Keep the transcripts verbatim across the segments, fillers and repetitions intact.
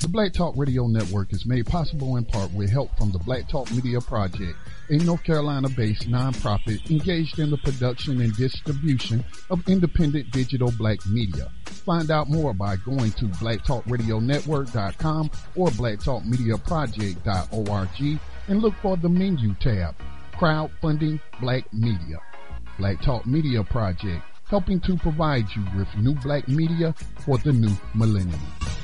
Black Talk Radio Network is made possible in part with help from the Black Talk Media Project, a North Carolina-based nonprofit engaged in the production and distribution of independent digital black media. Find out more by going to black talk radio network dot com or black talk media project dot org and look for the menu tab, Crowdfunding Black Media. Black Talk Media Project, helping to provide you with new black media for the new millennium.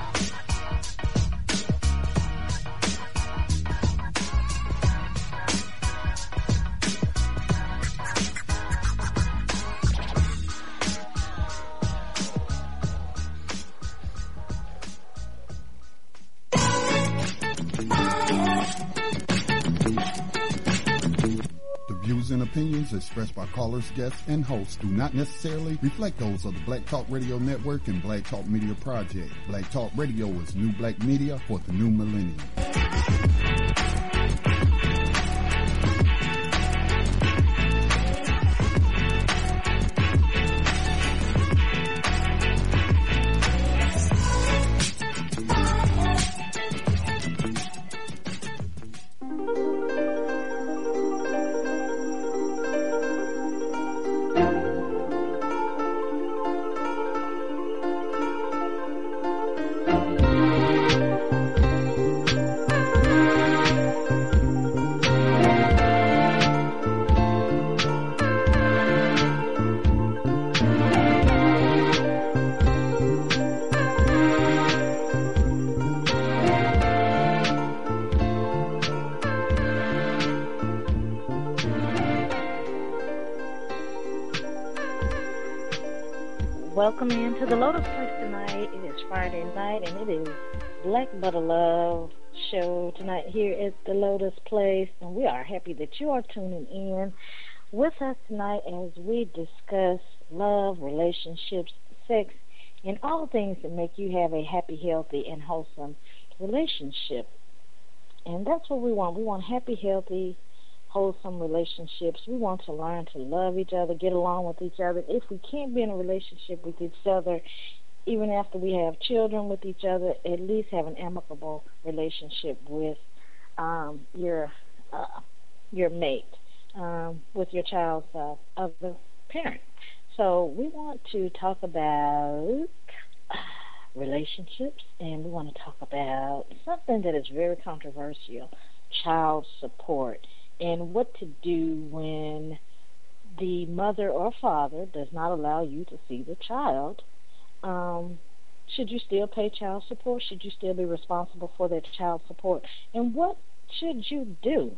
And opinions expressed by callers, guests, and hosts do not necessarily reflect those of the Black Talk Radio Network and Black Talk Media Project. Black Talk Radio is new black media for the new millennium. Welcome into the Lotus Place tonight. It is Friday night, and it is Black Butter Love show tonight here at the Lotus Place, and we are happy that you are tuning in with us tonight as we discuss love, relationships, sex, and all things that make you have a happy, healthy, and wholesome relationship. And that's what we want. We want happy, healthy, wholesome relationships. We want to learn to love each other, get along with each other. If we can't be in a relationship with each other, even after we have children with each other, at least have an amicable relationship with um, your uh, your mate, um, with your child's uh, other parent. So we want to talk about relationships, and we want to talk about something that is very controversial, child support. And what to do when the mother or father does not allow you to see the child. Um, should you still pay child support? Should you still be responsible for that child support? And what should you do?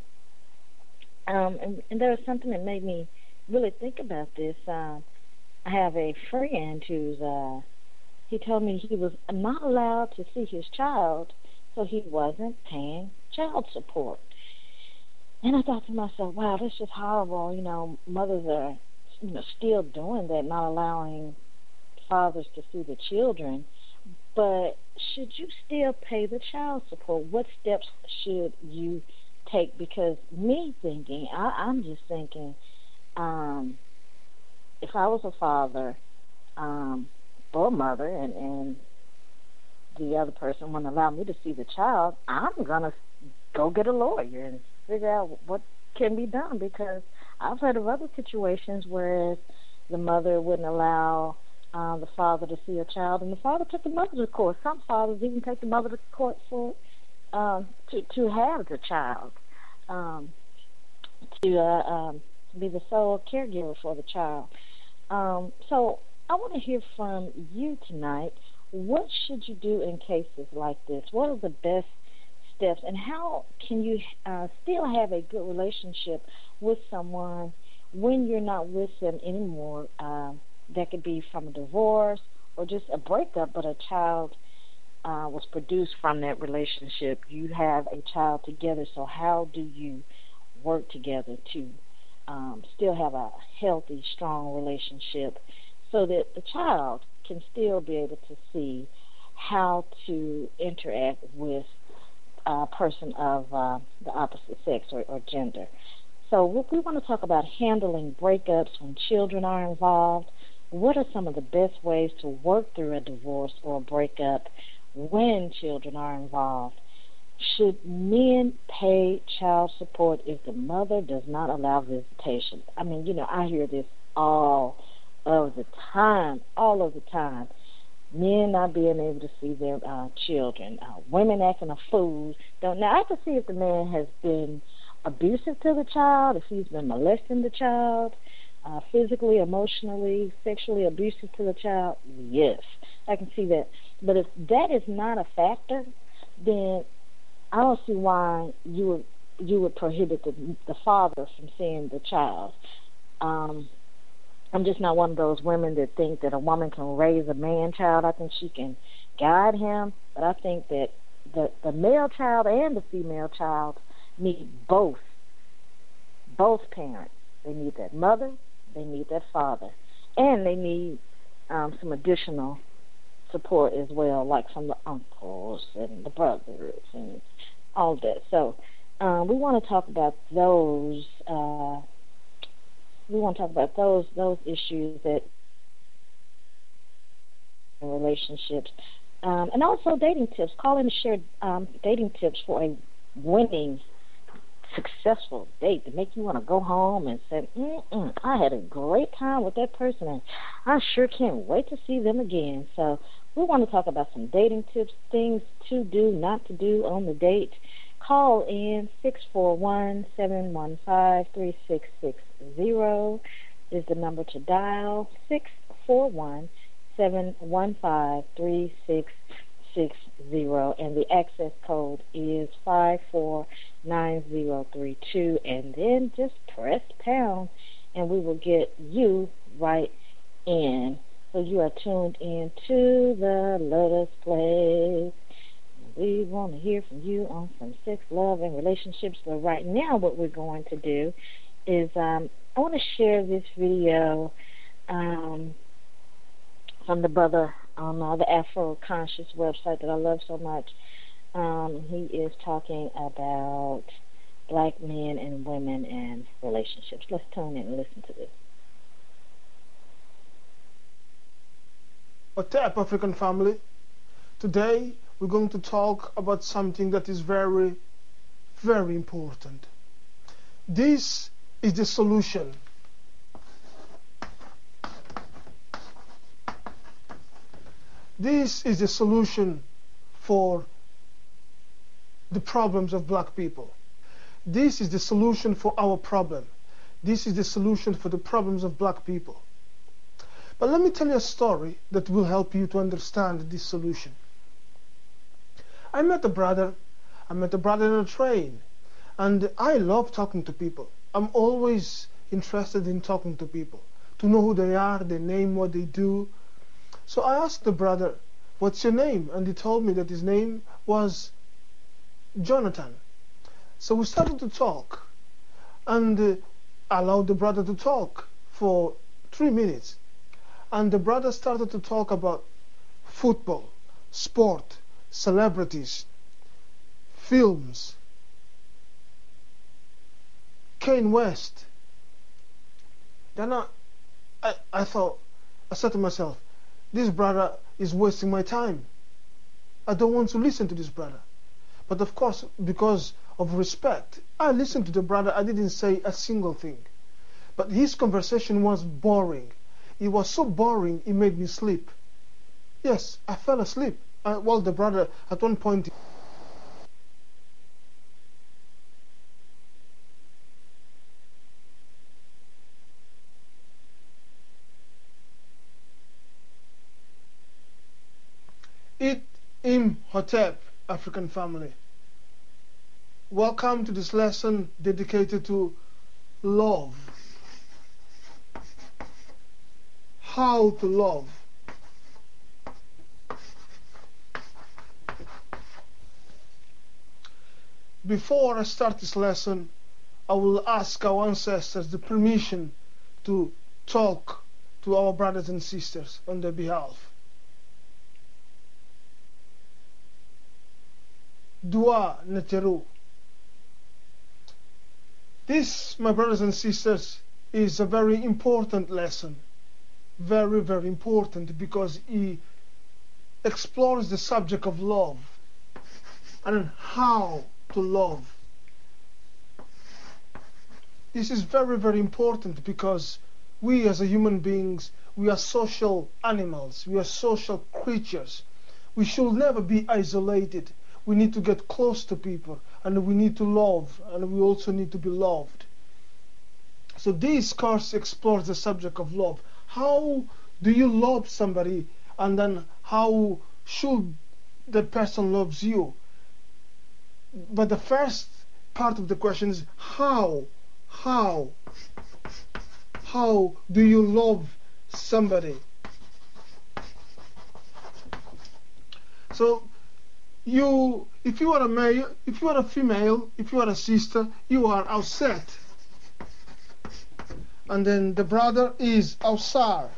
Um, and, and there was something that made me really think about this. Um, I have a friend who's, uh, he told me he was not allowed to see his child, so he wasn't paying child support. And I thought to myself, wow, that's just horrible. You know, mothers are, you know, still doing that, not allowing fathers to see the children. But should you still pay the child support? What steps should you take? Because me thinking, I, I'm just thinking, um, if I was a father um, or a mother and, and the other person wouldn't allow me to see the child, I'm going to go get a lawyer and figure out what can be done, because I've heard of other situations where the mother wouldn't allow uh, the father to see a child, and the father took the mother to court. Some fathers even take the mother to court for uh, to to have the child, um, to uh, um, be the sole caregiver for the child. Um, so I want to hear from you tonight. What should you do in cases like this? What are the best steps, and how can you uh, still have a good relationship with someone when you're not with them anymore? Uh, that could be from a divorce or just a breakup, but a child uh, was produced from that relationship. You have a child together, so how do you work together to um, still have a healthy, strong relationship so that the child can still be able to see how to interact with a person of uh, the opposite sex or, or gender. So we, we want to talk about handling breakups when children are involved. What are some of the best ways to work through a divorce or a breakup when children are involved. Should men pay child support if the mother does not allow visitation? I mean, you know, I hear this all of the time, all of the time. Men not being able to see their uh, children, uh, women acting a fool. Don't now I can see if the man has been abusive to the child, if he's been molesting the child, uh, physically, emotionally, sexually abusive to the child. Yes, I can see that. But if that is not a factor, then I don't see why you would you would prohibit the the father from seeing the child. Um, I'm just not one of those women that think that a woman can raise a man child. I think she can guide him, but I think that the the male child and the female child need both, both parents. They need that mother, they need that father, and they need um, some additional support as well, like from the uncles and the brothers and all that. So um, we want to talk about those. Uh, We want to talk about those those issues that in relationships, um, and also dating tips. Call in and share um, dating tips for a winning, successful date to make you want to go home and say, Mm-mm, "I had a great time with that person, and I sure can't wait to see them again." So we want to talk about some dating tips, things to do, not to do on the date. Call in six four one, seven one five, three six six zero is the number to dial, six four one, seven one five, three six six zero, and the access code is five four nine zero three two, and then just press pound and we will get you right in. So you are tuned in to the Let Us Play. We want to hear from you on some sex, love, and relationships. But right now what we're going to do is um, I want to share this video um, from the brother on uh, the Afro Conscious website that I love so much. Um, he is talking about black men and women and relationships. Let's tune in and listen to this. What's up, African family? Today we're going to talk about something that is very, very important. This is the solution. This is the solution for the problems of black people. This is the solution for our problem. This is the solution for the problems of black people. But let me tell you a story that will help you to understand this solution. I met a brother, I met a brother on a train, and I love talking to people. I'm always interested in talking to people, to know who they are, their name, what they do. So I asked the brother, "What's your name?" And he told me that his name was Jonathan. So we started to talk, and uh, I allowed the brother to talk for three minutes. And the brother started to talk about football, sport, celebrities, films, Kanye West. Then I, I, I thought, I said to myself, this brother is wasting my time. I don't want to listen to this brother. But of course, because of respect, I listened to the brother. I didn't say a single thing. But his conversation was boring. It was so boring, it made me sleep. Yes, I fell asleep. Uh, while the brother, at one point, It Imhotep, African family. Welcome to this lesson dedicated to love. How to love. Before I start this lesson, I will ask our ancestors the permission to talk to our brothers and sisters on their behalf. Dua Neteru. This, my brothers and sisters, is a very important lesson. Very, very important, because it explores the subject of love and how to love. This is very, very important because we as a human beings, we are social animals, we are social creatures. We should never be isolated. We need to get close to people, and we need to love, and we also need to be loved. So this course explores the subject of love. How do you love somebody, and then how should that person loves you? But the first part of the question is how, how, how do you love somebody? So you, if you are a male, if you are a female, if you are a sister, you are Auset. And then the brother is Ausar.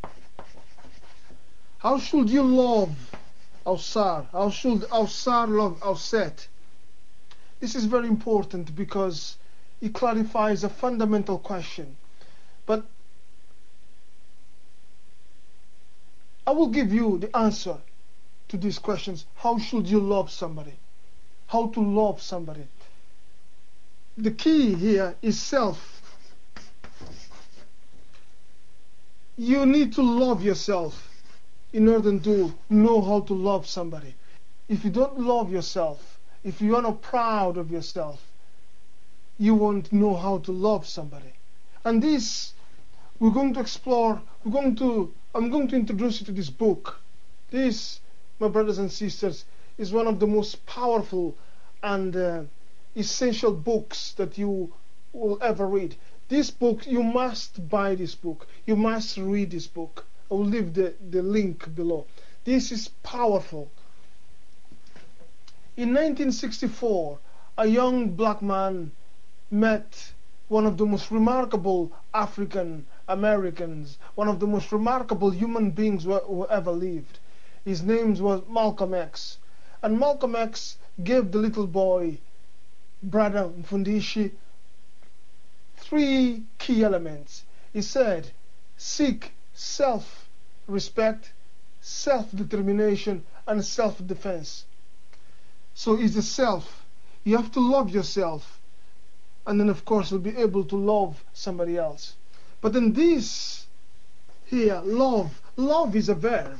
How should you love Ausar? How should Ausar love Auset? This is very important because it clarifies a fundamental question. But I will give you the answer to these questions. How should you love somebody? How to love somebody? The key here is self. You need to love yourself in order to know how to love somebody. If you don't love yourself, if you are not proud of yourself, you won't know how to love somebody. And this we're going to explore, we're going to, I'm going to introduce you to this book. This, my brothers and sisters, is one of the most powerful and uh, essential books that you will ever read. This book, you must buy this book. You must read this book. I will leave the, the link below. This is powerful. In nineteen sixty-four, a young black man met one of the most remarkable African Americans, one of the most remarkable human beings who, who ever lived. His name was Malcolm X. And Malcolm X gave the little boy, Brother Mfundishi, three key elements. He said, seek self-respect, self-determination, and self-defense. So it's the self. You have to love yourself. And then, of course, you'll be able to love somebody else. But then this here, love, love is a verb.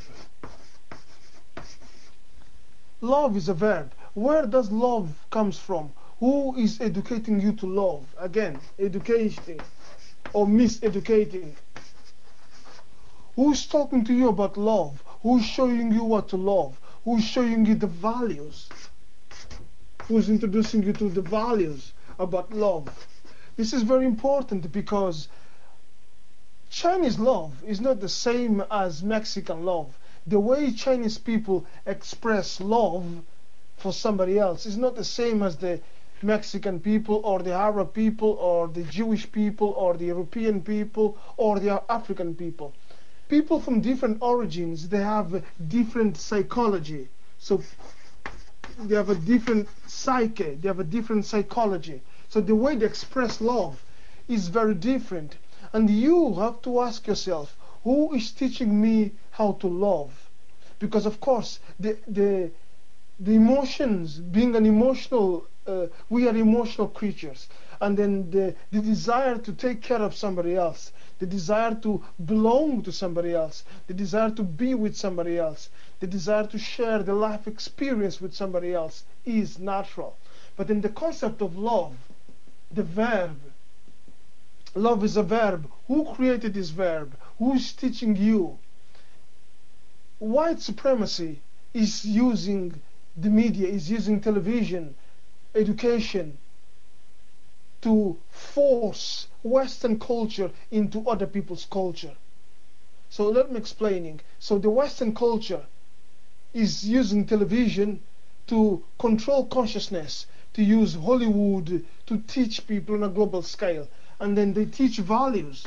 Love is a verb. Where does love comes from? Who is educating you to love? Again, educating or miseducating. Who's talking to you about love? Who's showing you what to love? Who's showing you the values? Who's introducing you to the values about love? This is very important because Chinese love is not the same as Mexican love. The way Chinese people express love for somebody else is not the same as the Mexican people or the Arab people or the Jewish people or the European people or the African people. People from different origins, they have different psychology. So they have a different psyche, they have a different psychology. So the way they express love is very different. And you have to ask yourself, who is teaching me how to love? Because of course, the the the emotions, being an emotional, uh, we are emotional creatures. And then the, the desire to take care of somebody else, the desire to belong to somebody else, the desire to be with somebody else, the desire to share the life experience with somebody else is natural. But in the concept of love, the verb, love is a verb. Who created this verb? Who is teaching you? White supremacy is using the media, is using television, education, to force Western culture into other people's culture. So let me explaining. So the Western culture is using television to control consciousness, to use Hollywood to teach people on a global scale, and then they teach values.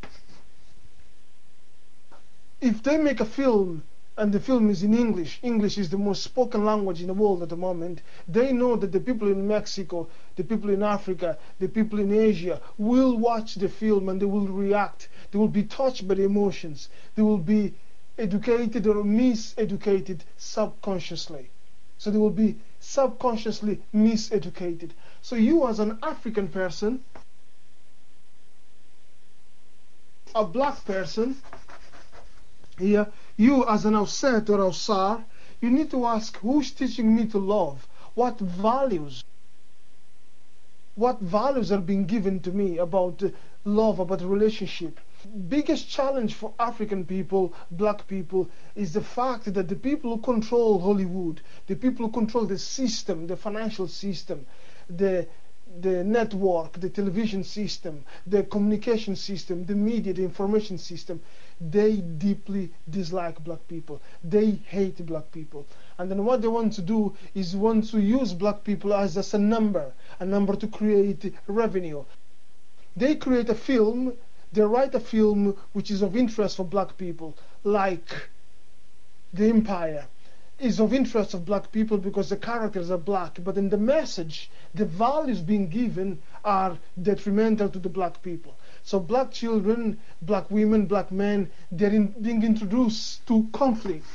If they make a film and the film is in English, English is the most spoken language in the world at the moment, they know that the people in Mexico, the people in Africa, the people in Asia will watch the film and they will react. They will be touched by the emotions. They will be educated or miseducated subconsciously. So they will be subconsciously miseducated. So you as an African person, a black person, here, you as an Auset or Ausar, you need to ask, who's teaching me to love? What values? What values are being given to me about love, about relationship? Biggest challenge for African people, black people, is the fact that the people who control Hollywood, the people who control the system, the financial system, the the network, the television system, the communication system, the media, the information system, they deeply dislike black people. They hate black people. And then what they want to do is want to use black people as, as a number, a number to create revenue. They create a film, they write a film which is of interest for black people, like The Empire is of interest of black people because the characters are black, but in the message, the values being given are detrimental to the black people. So black children, black women, black men, they're in, being introduced to conflict.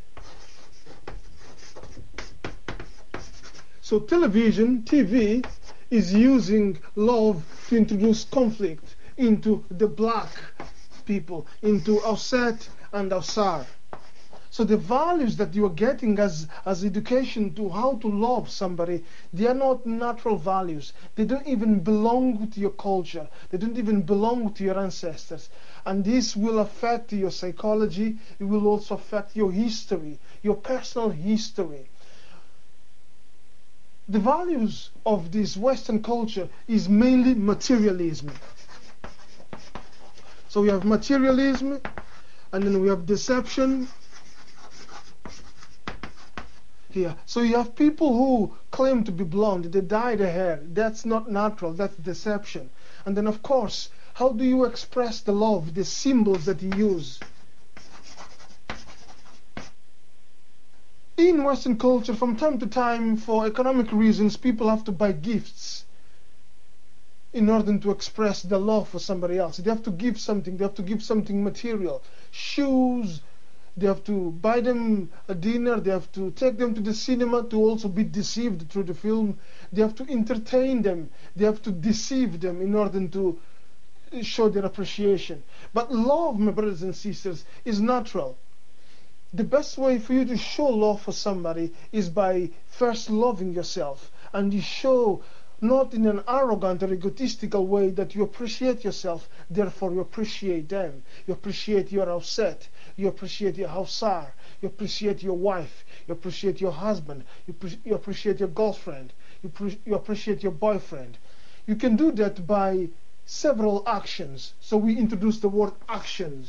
So television, T V, is using love to introduce conflict into the black people, into Auset and Ausar. So the values that you are getting as, as education to how to love somebody, they are not natural values. They don't even belong to your culture. They don't even belong to your ancestors. And this will affect your psychology. It will also affect your history, your personal history. The values of this Western culture is mainly materialism. So we have materialism, and then we have deception. Here. So you have people who claim to be blonde, they dye their hair. That's not natural, that's deception. And then of course, how do you express the love, the symbols that you use? In Western culture, from time to time, for economic reasons, people have to buy gifts in order to express the love for somebody else. They have to give something, they have to give something material. Shoes, they have to buy them a dinner, they have to take them to the cinema to also be deceived through the film. They have to entertain them, they have to deceive them in order to show their appreciation. But love, my brothers and sisters, is natural. The best way for you to show love for somebody is by first loving yourself. And you show not in an arrogant or egotistical way that you appreciate yourself, therefore you appreciate them. You appreciate your Auset, you appreciate your Hausar, you appreciate your wife, you appreciate your husband, you, pre you appreciate your girlfriend, you, pre you appreciate your boyfriend. You can do that by several actions. So we introduce the word actions.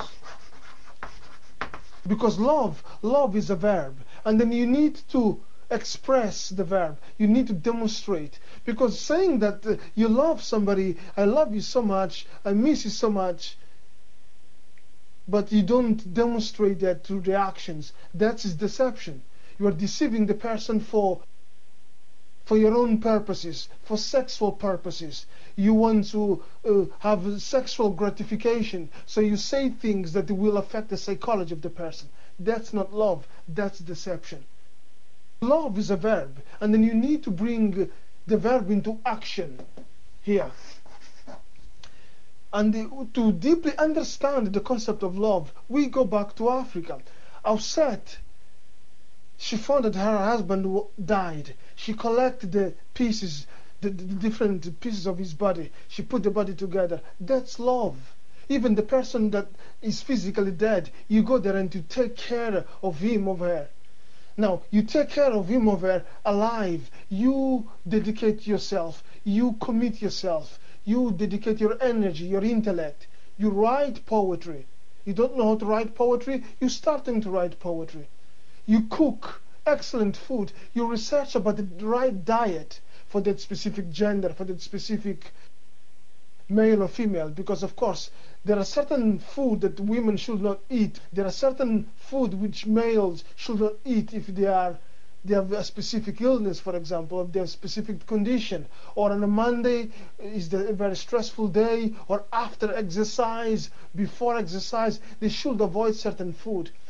Because love, love is a verb. And then you need to express the verb. You need to demonstrate. Because saying that uh, you love somebody, I love you so much, I miss you so much, but you don't demonstrate that through the actions, that's deception. You are deceiving the person for for your own purposes, for sexual purposes. You want to uh, have sexual gratification, so you say things that will affect the psychology of the person. That's not love, that's deception. Love is a verb, and then you need to bring the verb into action here. And the, to deeply understand the concept of love, we go back to Africa. Auset, she found that her husband died. She collected the pieces, the, the different pieces of his body. She put the body together. That's love. Even the person that is physically dead, you go there and you take care of him or her. Now, you take care of him or her alive. You dedicate yourself. You commit yourself. You dedicate your energy, your intellect. You write poetry. You don't know how to write poetry? You're starting to write poetry. You cook excellent food. You research about the right diet for that specific gender, for that specific male or female, because of course there are certain food that women should not eat. There are certain food which males should not eat if they are they have a specific illness, for example, if they have a specific condition, or on a Monday is the, a very stressful day, or after exercise, before exercise, they should avoid certain food.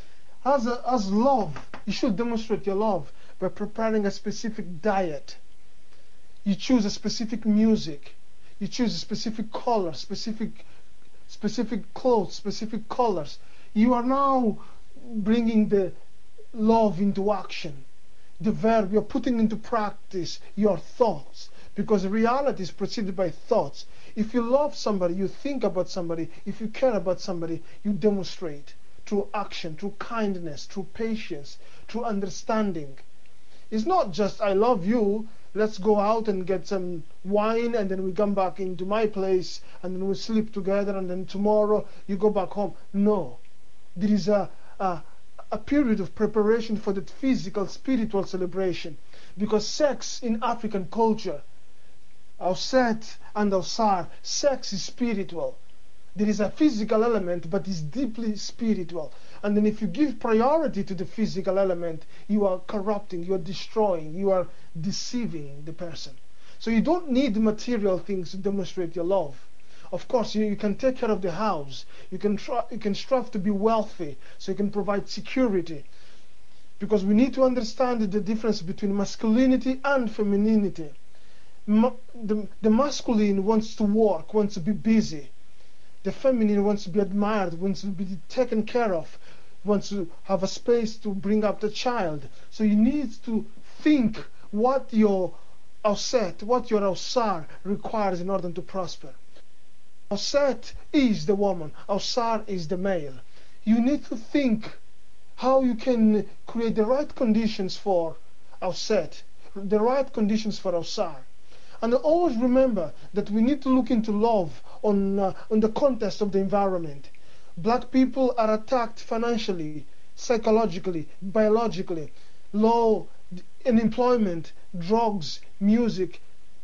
As, a, as love, you should demonstrate your love by preparing a specific diet. You choose a specific music. You choose a specific color, specific, specific clothes, specific colors. You are now bringing the love into action. The verb, you're putting into practice your thoughts, because reality is preceded by thoughts. If you love somebody, you think about somebody. If you care about somebody, you demonstrate through action, through kindness, through patience, through understanding. It's not just, I love you, let's go out and get some wine, and then we come back into my place, and then we sleep together, and then tomorrow you go back home. No. There is a, a, a period of preparation for that physical, spiritual celebration. Because sex in African culture, our Set and our Sar, sex is spiritual. There is a physical element, but it's deeply spiritual. And then if you give priority to the physical element, you are corrupting, you are destroying, you are deceiving the person. So you don't need material things to demonstrate your love. Of course, you, you can take care of the house. You can, try, you can strive to be wealthy, so you can provide security. Because we need to understand the difference between masculinity and femininity. Ma the, the masculine wants to work, wants to be busy. The feminine wants to be admired, wants to be taken care of, wants to have a space to bring up the child. So you need to think what your Auset, what your Ausar requires in order to prosper. Auset is the woman, Ausar is the male. You need to think how you can create the right conditions for Auset, the right conditions for Ausar. And always remember that we need to look into love on, uh, on the context of the environment. Black people are attacked financially, psychologically, biologically. Low unemployment, drugs, music,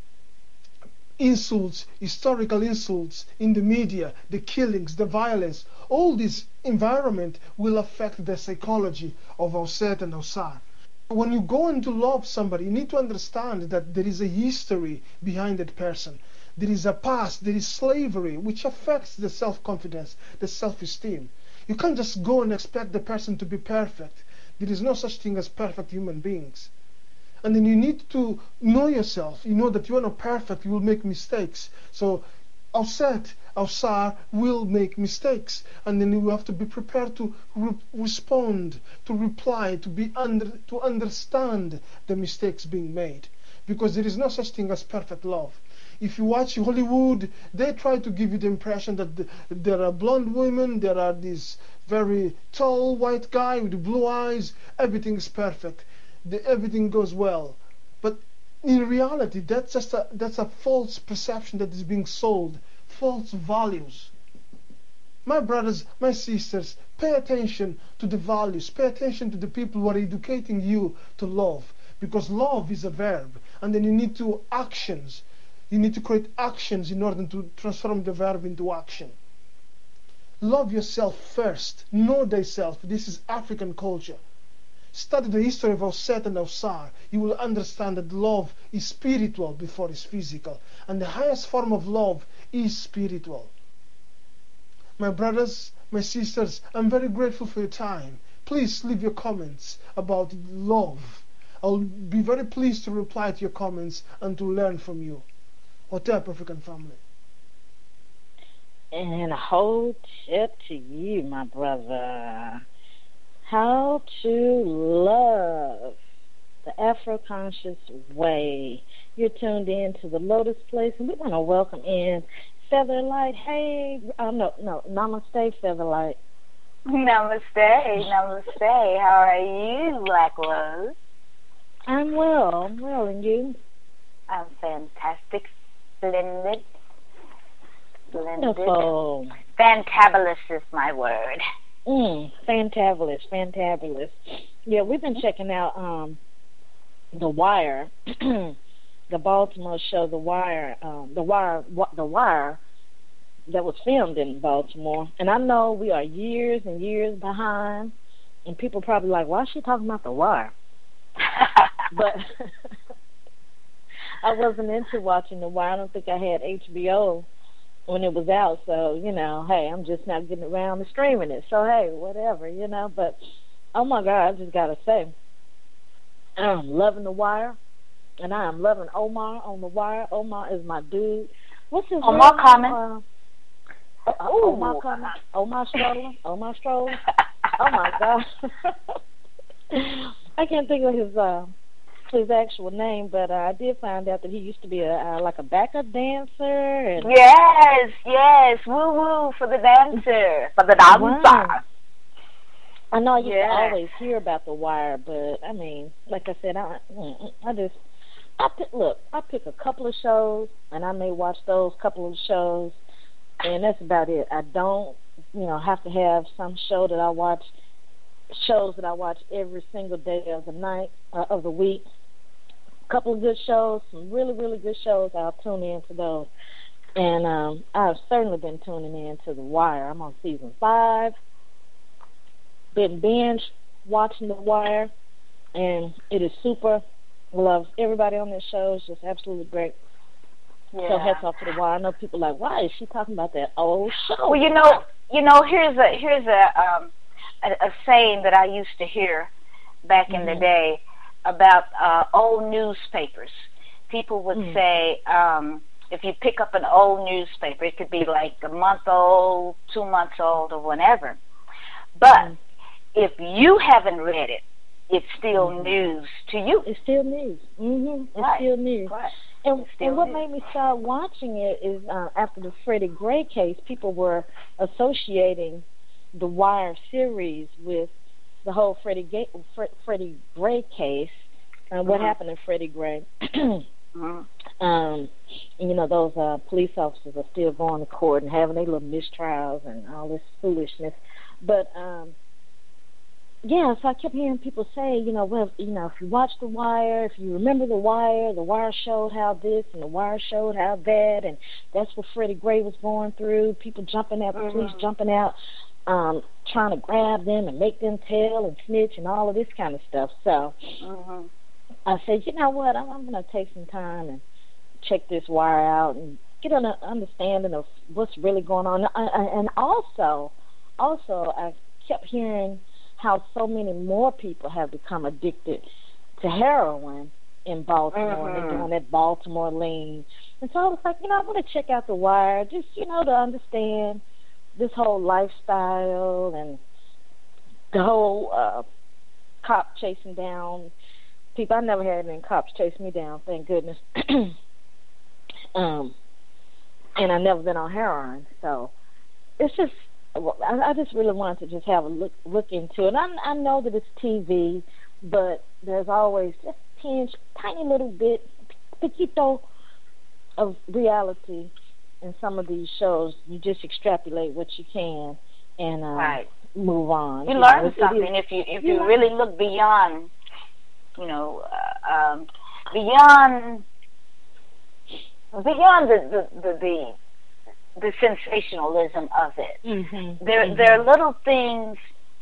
insults, historical insults in the media, the killings, the violence. All this environment will affect the psychology of Auset and Ausar. When you go in to love somebody, you need to understand that there is a history behind that person. There is a past, there is slavery, which affects the self-confidence, the self-esteem. You can't just go and expect the person to be perfect. There is no such thing as perfect human beings. And then you need to know yourself. You know that you are not perfect, you will make mistakes. So Auset, Ausar will make mistakes, and then you have to be prepared to re respond, to reply, to be under, to understand the mistakes being made, because there is no such thing as perfect love. If you watch Hollywood, they try to give you the impression that the, there are blonde women, there are this very tall white guy with blue eyes, everything is perfect, the, everything goes well. But in reality, that's just a, that's a false perception that is being sold, false values. My brothers, my sisters, pay attention to the values, pay attention to the people who are educating you to love, because love is a verb, and then you need to actions. You need to create actions in order to transform the verb into action. Love yourself first. Know thyself. This is African culture. Study the history of Auset and Ausar. You will understand that love is spiritual before it's physical. And the highest form of love is spiritual. My brothers, my sisters, I'm very grateful for your time. Please leave your comments about love. I'll be very pleased to reply to your comments and to learn from you. Hotel African family. And a whole tip to you, my brother. How to love the Afro-conscious way. You're tuned in to the Lotus Place, and we want to welcome in Featherlight. Hey, uh, no, no, namaste, Featherlight. Namaste, namaste. How are you, Black Rose? I'm well, I'm well, and you? I'm fantastic, splendid, splendid. Wonderful. Fantabulous is my word. Mm, fantabulous, fantabulous. Yeah, we've been checking out um, The Wire, the Baltimore show, The Wire, um, The Wire, The Wire, that was filmed in Baltimore. And I know we are years and years behind, and people probably like, why is she talking about The Wire? But I wasn't into watching The Wire. I don't think I had H B O when it was out, so, you know, hey, I'm just not getting around to streaming it, so, hey, whatever, you know, but Oh my God, I just gotta say, I'm loving The Wire, and I am loving Omar on The Wire. Omar is my dude. What's his Omar name? Common. Uh, uh, Omar Common. Omar Stroller. Omar Stroller. Oh my God. I can't think of his uh, his actual name, but uh, I did find out that he used to be a uh, like a backup dancer. And Yes, yes. Woo woo for the dancer, for the dancer. Wow. I know I used Yeah. to always hear about The Wire, but I mean, like I said, I I just I pick, look, I pick a couple of shows, and I may watch those couple of shows, and that's about it. I don't, you know, have to have some show that I watch, shows that I watch every single day of the night uh, of the week. A couple of good shows, some really really good shows. I'll tune in to those, and um, I've certainly been tuning in to The Wire. I'm on season five. Been binge watching The Wire, and it is super. Love everybody on this show. It's just absolutely great. Yeah. So hats off to The Wire. I know people are like, why is she talking about that old show? Well, you know, you know, here's a here's a um a, a saying that I used to hear back mm-hmm. in the day about uh, old newspapers. People would mm-hmm. say, um, if you pick up an old newspaper, it could be like a month old, two months old, or whatever. But mm-hmm. if you haven't read it, it's still mm-hmm. news to you. It's still news. Mm-hmm. It's right. still news. Right. And, and what news. made me start watching it is uh, after the Freddie Gray case, people were associating the Wire series with the whole Freddie Gray, Fre- Freddie Gray case and what mm-hmm. happened to Freddie Gray. mm-hmm. um, and, you know, those uh, police officers are still going to court and having their little mistrials and all this foolishness. But um, yeah, so I kept hearing people say, you know, well, you know, if you watch The Wire, if you remember The Wire, The Wire showed how this and The Wire showed how that, and that's what Freddie Gray was going through, people jumping out, the mm-hmm. police jumping out, um, trying to grab them and make them tell and snitch and all of this kind of stuff. So mm-hmm. I said, you know what, I'm, I'm going to take some time and check this Wire out and get an understanding of what's really going on. And also, also I kept hearing how so many more people have become addicted to heroin in Baltimore. Mm-hmm. They're doing that Baltimore lean. And so I was like, you know, I want to check out The Wire, just, you know, to understand this whole lifestyle and the whole uh, cop chasing down people. I never had any cops chase me down, thank goodness. um, and I've never been on heroin. So it's just, I, I just really wanted to just have a look look into it. I, I know that it's T V, but there's always just a tinge, tiny little bit, poquito of reality in some of these shows. You just extrapolate what you can and uh, right. move on. You, you learn know, something it, if you if you you learn. really look beyond, you know, uh, um, beyond beyond the the, the, the the sensationalism of it. Mm-hmm. There, mm-hmm. there are little things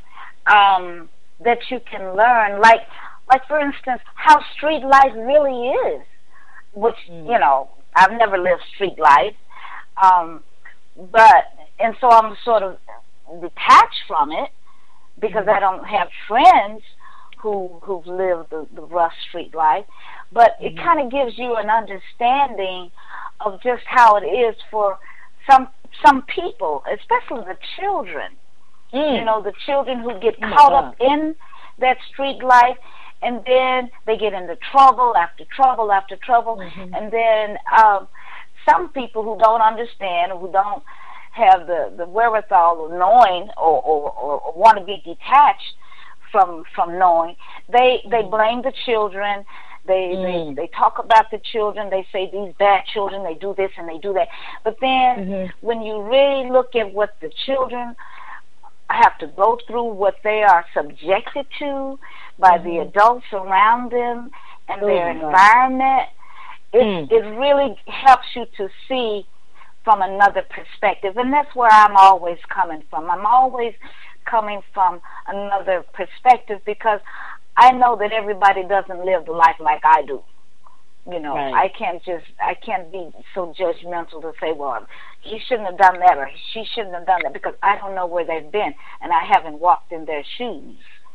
um, that you can learn, like, like for instance, how street life really is. Which mm. you know, I've never lived street life, um, but and so I'm sort of detached from it because mm-hmm. I don't have friends who who've lived the, the rough street life. But mm-hmm. it kind of gives you an understanding of just how it is for some some people, especially the children. Mm. You know, the children who get oh caught up in that street life, and then they get into trouble after trouble after trouble, mm-hmm. and then um, some people who don't understand, or who don't have the, the wherewithal of knowing, or, or, or, or want to be detached from from knowing, they they blame the children. They, mm. they they talk about the children. They say these bad children, they do this and they do that. But then mm-hmm. when you really look at what the children have to go through, what they are subjected to by mm-hmm. the adults around them and oh their environment, it, mm. it really helps you to see from another perspective. And that's where I'm always coming from. I'm always coming from another perspective because I know that everybody doesn't live the life like I do. You know, right. I can't just, I can't be so judgmental to say, well, he shouldn't have done that or she shouldn't have done that, because I don't know where they've been and I haven't walked in their shoes.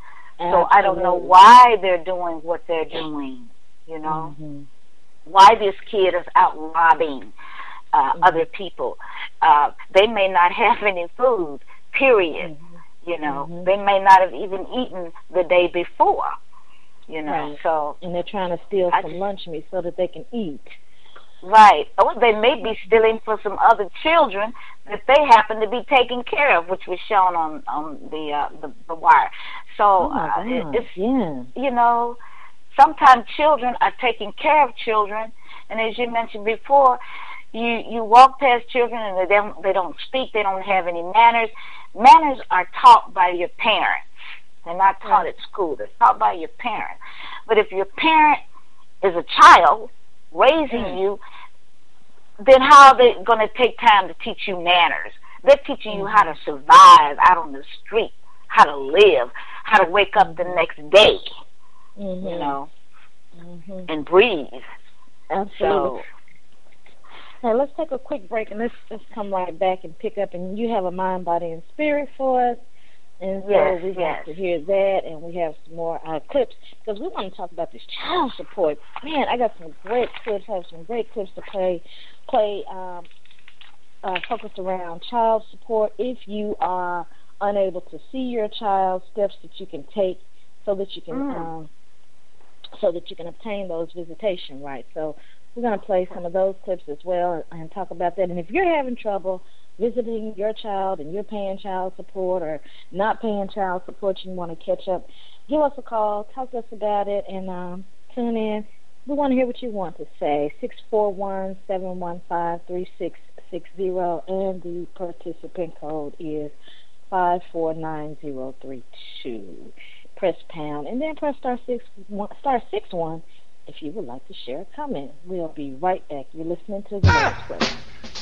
So I don't know why they're doing what they're doing, you know, mm-hmm. why this kid is out robbing uh, mm-hmm. other people. Uh, they may not have any food, period. Mm-hmm. You know, mm-hmm. they may not have even eaten the day before, you know. Right. So and they're trying to steal I some just, lunch meat so that they can eat. Right. Or they may be stealing for some other children that they happen to be taking care of, which was shown on on the uh, the, the wire. So oh uh, it, it's yeah. you know, sometimes children are taking care of children, and as you mentioned before, you you walk past children and they don't they don't speak, they don't have any manners. Manners are taught by your parents. They're not taught right. at school. They're taught by your parents. But if your parent is a child raising mm. you, then how are they going to take time to teach you manners? They're teaching mm-hmm. you how to survive out on the street, how to live, how to wake up the next day, mm-hmm. you know, mm-hmm. and breathe. Absolutely. So, now let's take a quick break and let's just come right back and pick up. And you have a mind, body, and spirit for us. And so yes, we yes. want to hear that, and we have some more uh, clips, because we want to talk about this child support. Man, I got some great clips, I have some great clips to play, play um, uh, focused around child support. If you are unable to see your child, steps that you can take so that you can mm. um, so that you can obtain those visitation rights. So we're going to play some of those clips as well and, and talk about that. And if you're having trouble visiting your child and you're paying child support or not paying child support, you want to catch up, give us a call, talk to us about it, and um, tune in. We want to hear what you want to say. six four one, seven one five, three six six zero, and the participant code is five four nine zero three two. Press pound and then press star six one, star six one if you would like to share a comment. We'll be right back. You're listening to the Last Word.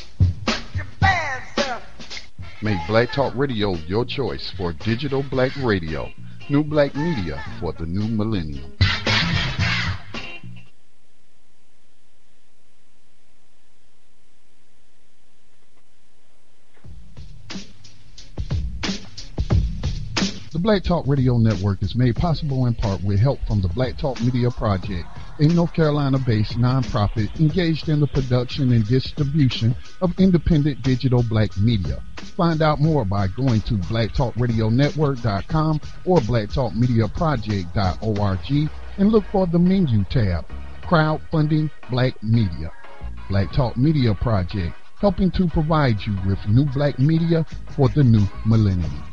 Make Black Talk Radio your choice for digital black radio. New black media for the new millennium. The Black Talk Radio Network is made possible in part with help from the Black Talk Media Project, a North Carolina-based nonprofit engaged in the production and distribution of independent digital black media. Find out more by going to black talk radio network dot com or black talk media project dot org and look for the menu tab, Crowdfunding Black Media. Black Talk Media Project, helping to provide you with new black media for the new millennium.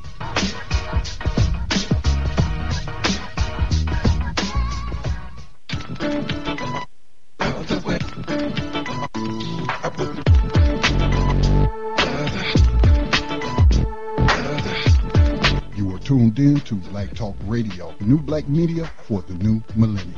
You are tuned in to Black Talk Radio, new black media for the new millennium.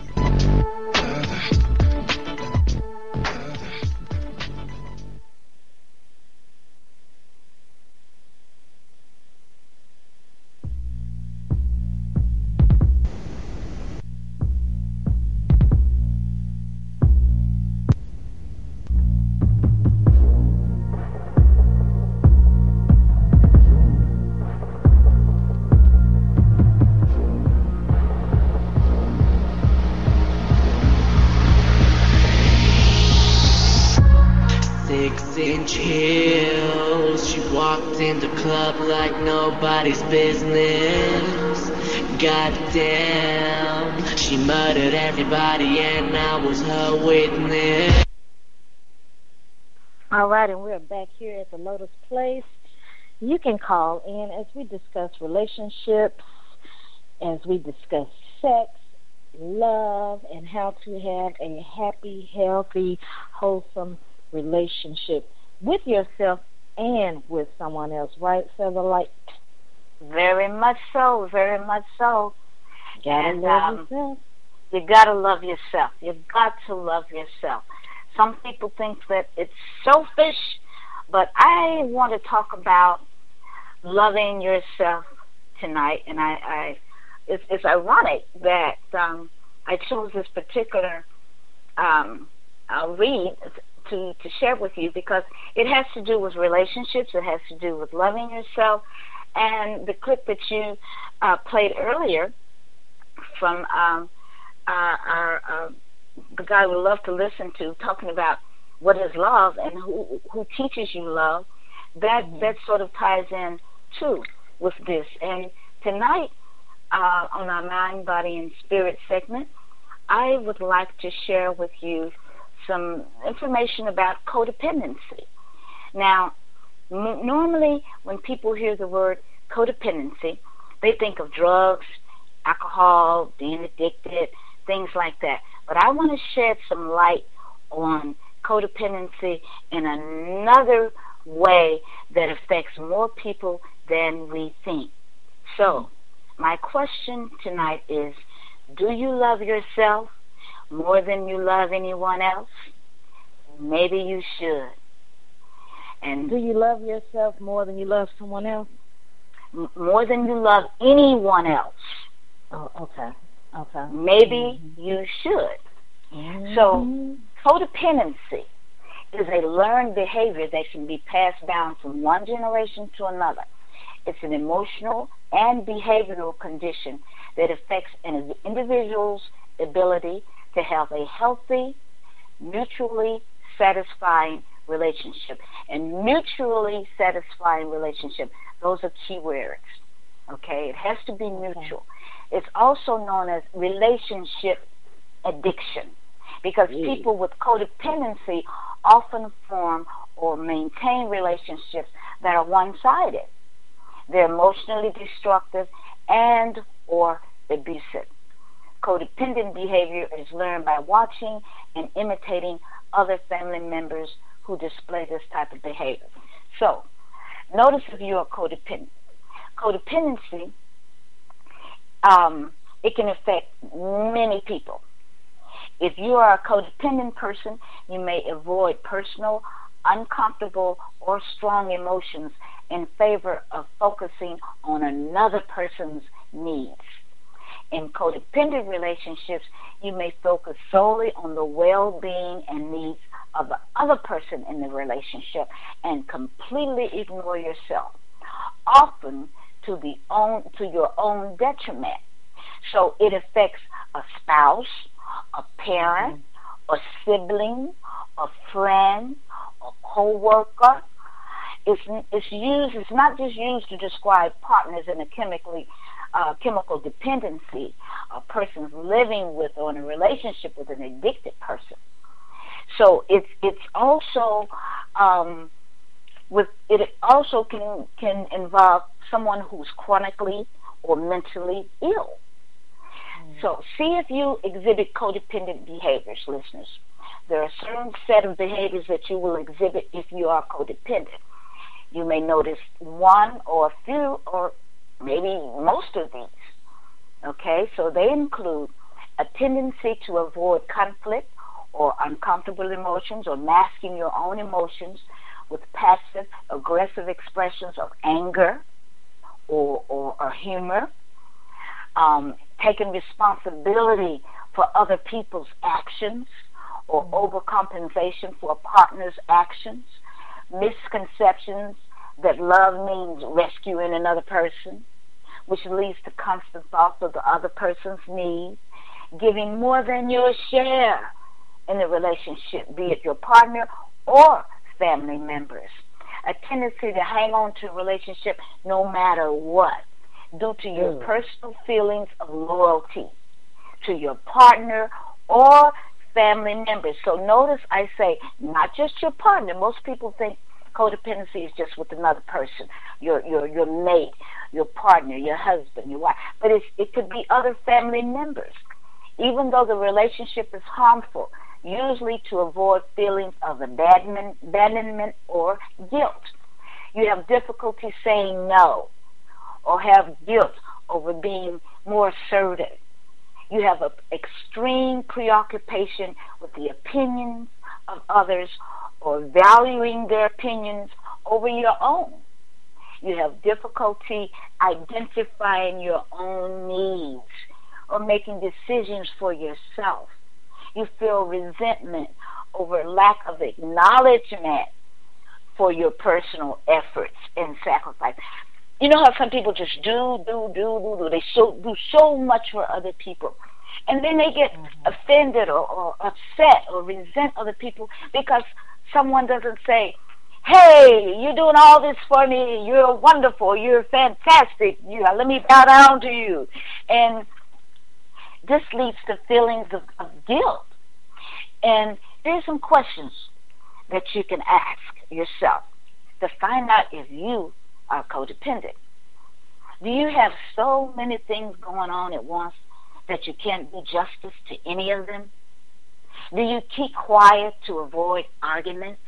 Nobody's business. Goddamn, she murdered everybody and I was her witness. All right, and we're back here at the Lotus Place. You can call in as we discuss relationships, as we discuss sex, love, and how to have a happy, healthy, wholesome relationship with yourself and with someone else, right, Featherlight? Very much so, very much so. Gotta and, love um, yourself. You gotta love yourself. You've got to love yourself. Some people think that it's selfish, but I want to talk about loving yourself tonight. And I, I it's, it's ironic that um, I chose this particular um, I'll read to, to share with you because it has to do with relationships. It has to do with loving yourself. And the clip that you uh, played earlier from um, our, our, uh, the guy we love to listen to, talking about what is love and who who teaches you love. That mm-hmm. that sort of ties in too with this. And tonight, uh, on our Mind, Body, and Spirit segment, I would like to share with you some information about codependency. Now, m- normally when people hear the word codependency, they think of drugs, alcohol, being addicted, things like that. But I want to shed some light on codependency in another way that affects more people than we think. So, my question tonight is, do you love yourself more than you love anyone else? Maybe you should. And do you love yourself more than you love someone else? M- more than you love anyone else. Oh, okay. Okay. Maybe mm-hmm. you should. Mm-hmm. So, codependency is a learned behavior that can be passed down from one generation to another. It's an emotional and behavioral condition that affects an individual's ability to have a healthy, mutually satisfying relationship. And mutually satisfying relationship, those are key words. Okay? It has to be mutual. Okay. It's also known as relationship addiction, because mm. people with codependency often form or maintain relationships that are one-sided. They're emotionally destructive and or abusive. Codependent behavior is learned by watching and imitating other family members who display this type of behavior. So, notice if you are codependent. Codependency, um, it can affect many people. If you are a codependent person, you may avoid personal, uncomfortable, or strong emotions in favor of focusing on another person's needs. In codependent relationships, you may focus solely on the well-being and needs of the other person in the relationship and completely ignore yourself, often to the own to your own detriment. So it affects a spouse, a parent, a sibling, a friend, a co-worker. It's, it's used. It's not just used to describe partners in a chemically uh, chemical dependency. A person's living with or in a relationship with an addicted person. So it's it's also um, with it also can can involve someone who's chronically or mentally ill. So see if you exhibit codependent behaviors, listeners. There are a certain set of behaviors that you will exhibit if you are codependent. You may notice one or a few or maybe most of these. Okay, so they include a tendency to avoid conflict or uncomfortable emotions or masking your own emotions with passive, aggressive expressions of anger or, or, or humor. Um, taking responsibility for other people's actions or overcompensation for a partner's actions, misconceptions that love means rescuing another person, which leads to constant thoughts of the other person's needs, giving more than your share in the relationship, be it your partner or family members, a tendency to hang on to a relationship no matter what, due to your mm. personal feelings of loyalty to your partner or family members. So notice I say not just your partner. Most people think codependency is just with another person, your your your mate, your partner, your husband, your wife. But it's, it could be other family members. Even though the relationship is harmful, usually to avoid feelings of abandonment, abandonment or guilt. You have difficulty saying no, or have guilt over being more assertive. You have an extreme preoccupation with the opinions of others or valuing their opinions over your own. You have difficulty identifying your own needs or making decisions for yourself. You feel resentment over lack of acknowledgement for your personal efforts and sacrifice. You know how some people just do, do, do, do, do. They so, do so much for other people. And then they get mm-hmm. offended or, or upset or resent other people because someone doesn't say, hey, you're doing all this for me. You're wonderful. You're fantastic. You, let me bow down to you. And this leads to feelings of, of guilt. And there's some questions that you can ask yourself to find out if you are codependent. Do you have so many things going on at once that you can't do justice to any of them? Do you keep quiet to avoid arguments?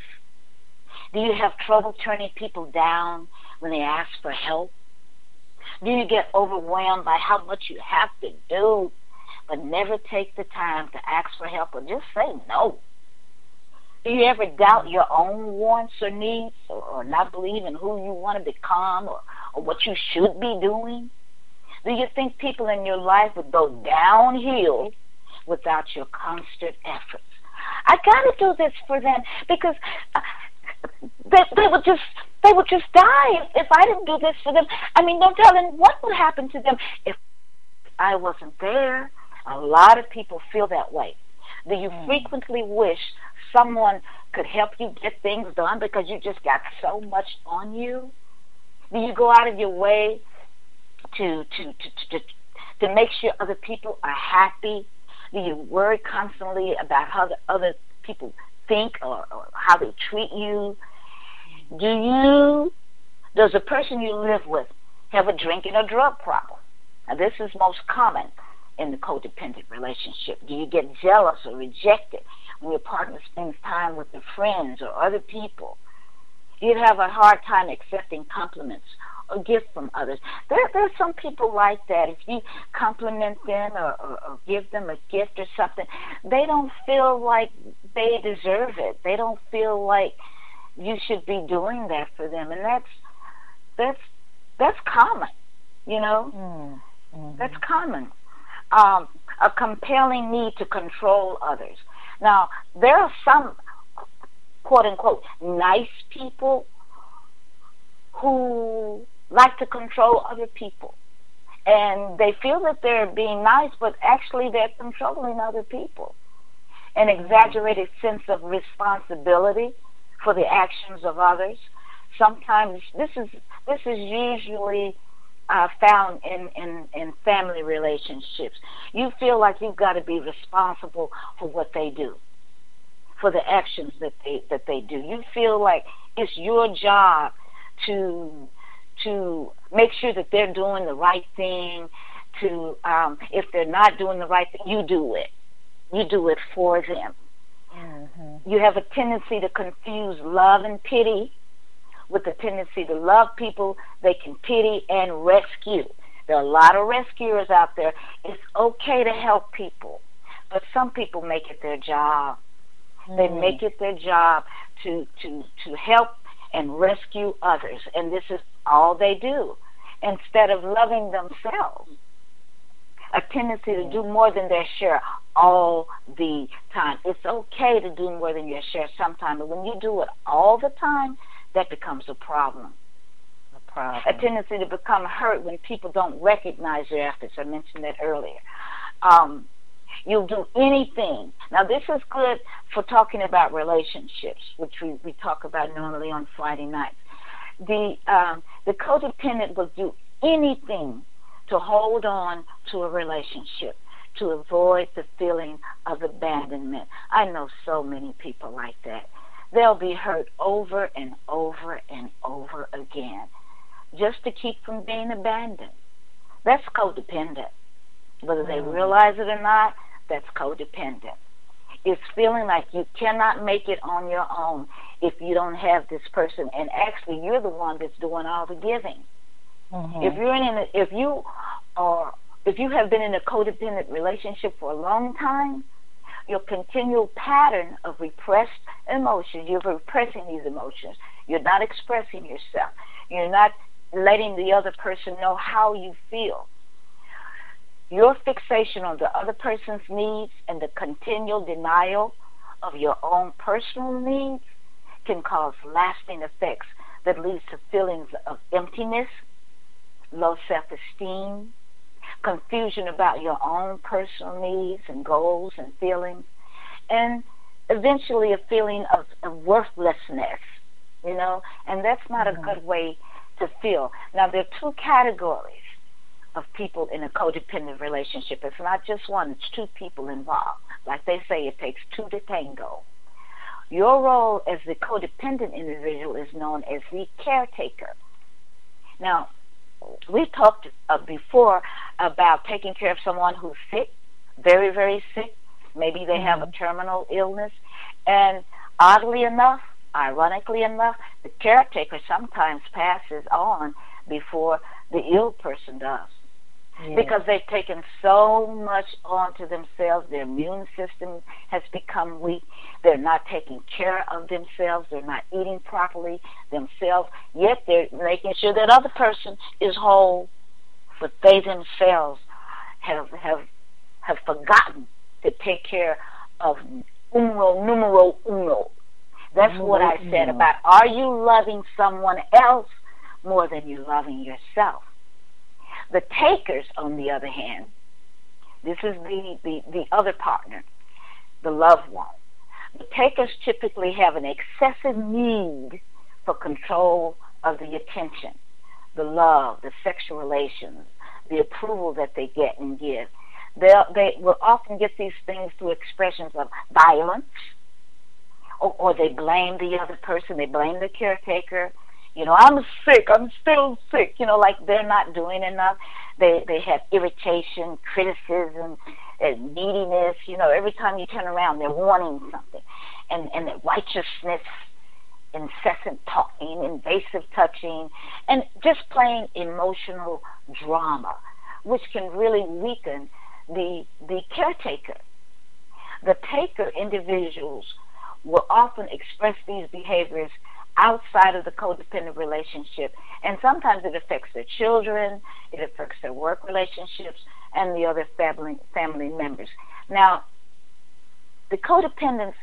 Do you have trouble turning people down when they ask for help? Do you get overwhelmed by how much you have to do, but never take the time to ask for help or just say no? Do you ever doubt your own wants or needs, or, or not believe in who you want to become, or, or what you should be doing? Do you think people in your life would go downhill without your constant efforts? I got to do this for them because uh, they, they would just they would just die if, if I didn't do this for them. I mean, don't tell them what would happen to them if I wasn't there. A lot of people feel that way. Do you mm. frequently wish someone could help you get things done because you just got so much on you? Do you go out of your way to to to to, to make sure other people are happy? Do you worry constantly about how the other people think or, or how they treat you? Do you, does the person you live with have a drinking or drug problem? Now, this is most common in the codependent relationship. Do you get jealous or rejected when your partner spends time with their friends or other people? Do you have a hard time accepting compliments or gifts from others? There, there are some people like that. If you compliment them or, or, or give them a gift or something, they don't feel like they deserve it. They don't feel like you should be doing that for them, and that's that's that's common, you know. Mm-hmm. That's common. Um, a compelling need to control others. Now, there are some quote unquote nice people who like to control other people, and they feel that they're being nice, but actually they're controlling other people. An exaggerated sense of responsibility for the actions of others. Sometimes this is this is usually uh, found in, in, in family relationships. You feel like you've got to be responsible for what they do, for the actions that they that they do. You feel like it's your job to to make sure that they're doing the right thing. To um, if they're not doing the right thing, you do it. You do it for them. Mm-hmm. You have a tendency to confuse love and pity with the tendency to love people they can pity and rescue. There are a lot of rescuers out there. It's okay to help people, but some people make it their job. Mm. They make it their job to, to, to help and rescue others, and this is all they do, instead of loving themselves. A tendency to do more than their share all the time. It's okay to do more than your share sometimes, but when you do it all the time, that becomes a problem. A problem. A tendency to become hurt when people don't recognize your efforts. I mentioned that earlier. Um, you'll do anything. Now, this is good for talking about relationships, which we, we talk about normally on Friday nights. The, um, the codependent will do anything to hold on to a relationship, to avoid the feeling of abandonment. I know so many people like that. They'll be hurt over and over and over again just to keep from being abandoned. That's codependent. Whether they realize it or not, that's codependent. It's feeling like you cannot make it on your own if you don't have this person, and actually you're the one that's doing all the giving. Mm-hmm. If you're in a, if you are if you have been in a codependent relationship for a long time, your continual pattern of repressed emotions, you're repressing these emotions. You're not expressing yourself. You're not letting the other person know how you feel. Your fixation on the other person's needs and the continual denial of your own personal needs can cause lasting effects that leads to feelings of emptiness, low self-esteem, confusion about your own personal needs and goals and feelings, and eventually a feeling of, of worthlessness, you know, and that's not mm-hmm. a good way to feel. Now, there are two categories of people in a codependent relationship. It's not just one, it's two people involved. Like they say, it takes two to tango. Your role as the codependent individual is known as the caretaker. Now, we've talked uh, before about taking care of someone who's sick, very, very sick. Maybe they mm-hmm. have a terminal illness. And oddly enough, ironically enough, the caretaker sometimes passes on before the ill person does. Yes. Because they've taken so much onto themselves. Their immune system has become weak. They're not taking care of themselves. They're not eating properly themselves. Yet they're making sure that other person is whole. But they themselves have have have forgotten to take care of uno, numero uno. That's numero what I said uno. About, are you loving someone else more than you're loving yourself? The takers, on the other hand, this is the, the, the other partner, the loved one. The takers typically have an excessive need for control of the attention, the love, the sexual relations, the approval that they get and give. They'll, they will often get these things through expressions of violence, or, or they blame the other person, they blame the caretaker. You know, I'm sick, I'm still sick, you know, like they're not doing enough. They they have irritation, criticism, and neediness. You know, every time you turn around, they're wanting something. And, and the righteousness, incessant talking, invasive touching, and just plain emotional drama, which can really weaken the the caretaker. The taker individuals will often express these behaviors outside of the codependent relationship, and sometimes it affects their children, it affects their work relationships, and the other family family members. Now, the codependents,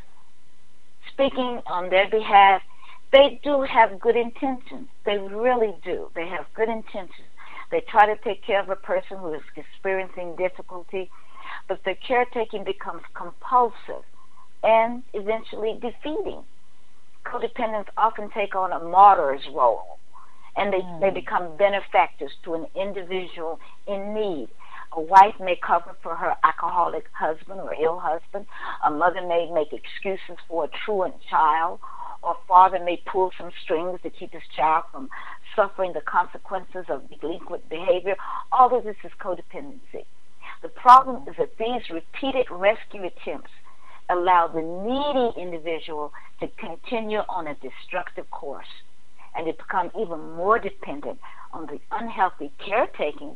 speaking on their behalf, they do have good intentions. They really do. They have good intentions. They try to take care of a person who is experiencing difficulty, but the caretaking becomes compulsive and eventually defeating. Codependents often take on a martyr's role, and they, mm. they become benefactors to an individual in need. A wife may cover for her alcoholic husband or ill husband. A mother may make excuses for a truant child, or a father may pull some strings to keep his child from suffering the consequences of delinquent behavior. All of this is codependency. The problem is that these repeated rescue attempts allow the needy individual to continue on a destructive course and to become even more dependent on the unhealthy caretaking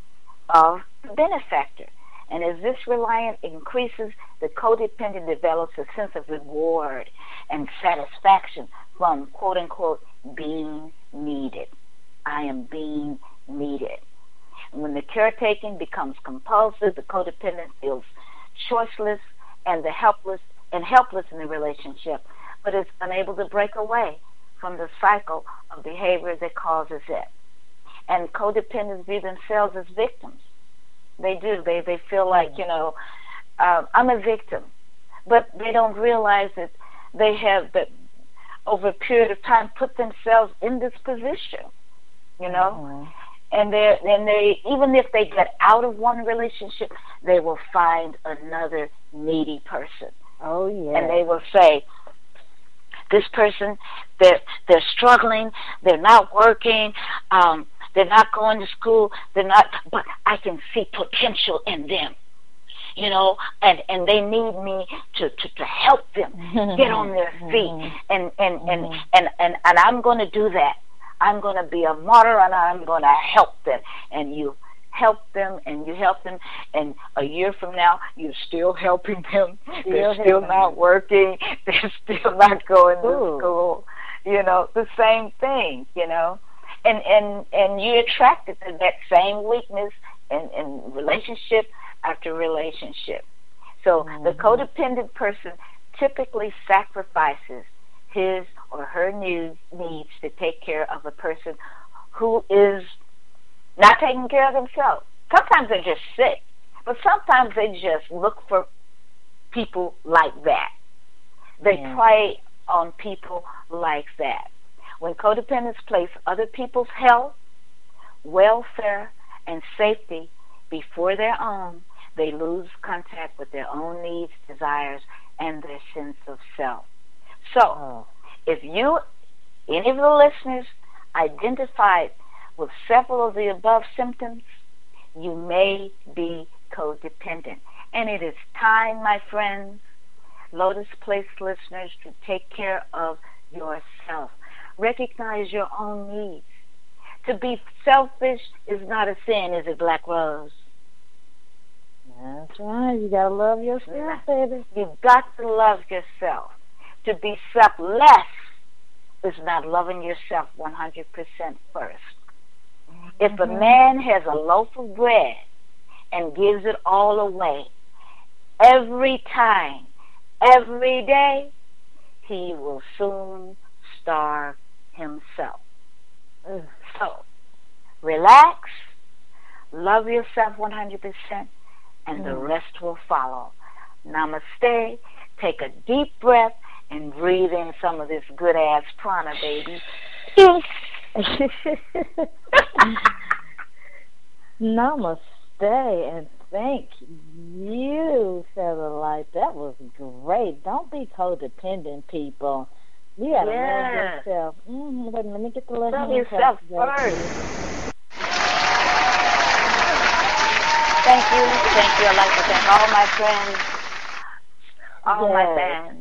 of the benefactor. And as this reliance increases, the codependent develops a sense of reward and satisfaction from, quote-unquote, being needed. I am being needed. And when the caretaking becomes compulsive, the codependent feels choiceless and the helpless and helpless in the relationship, but is unable to break away from the cycle of behavior that causes it. And codependents view themselves as victims. They do. They they feel like, you know, uh, I'm a victim, but they don't realize that they have, that over a period of time, put themselves in this position, you know. Mm-hmm. And they and they even if they get out of one relationship, they will find another needy person. Oh yeah. And they will say, this person, they're they're struggling, they're not working, um, they're not going to school, they're not, but I can see potential in them. You know, and, and they need me to, to, to help them get on their feet. And and, and, and, and, and, and I'm gonna do that. I'm going to be a martyr, and I'm going to help them. And you help them, and you help them, and a year from now, you're still helping them. Still They're still not them. working. They're still not going Ooh. to school. You know, the same thing, you know. And and, and you're attracted to that same weakness in, in relationship after relationship. So mm-hmm. the codependent person typically sacrifices his or her needs needs to take care of a person who is not taking care of themselves. Sometimes they're just sick, but sometimes they just look for people like that. They Yeah. prey on people like that. When codependents place other people's health, welfare, and safety before their own, they lose contact with their own needs, desires, and their sense of self. So, Oh. if you, any of the listeners, identified with several of the above symptoms, you may be codependent. And it is time, my friends, Lotus Place listeners, to take care of yourself. Recognize your own needs. To be selfish is not a sin, is it, Black Rose? That's right. You gotta love yourself, baby. You've got to love yourself. To be selfless is not loving yourself one hundred percent first. If a man has a loaf of bread and gives it all away every time, every day, he will soon starve himself. So, relax, love yourself one hundred percent, and the rest will follow. Namaste. Take a deep breath and breathe in some of this good-ass prana, baby. Namaste, and thank you, Featherlight. That was great. Don't be codependent, people. You gotta Yeah. love yourself. Mm-hmm. Wait, let me get the left Love hand yourself clap together. first. Thank you, thank you. I'd like to thank all my friends, all my Yes. fans.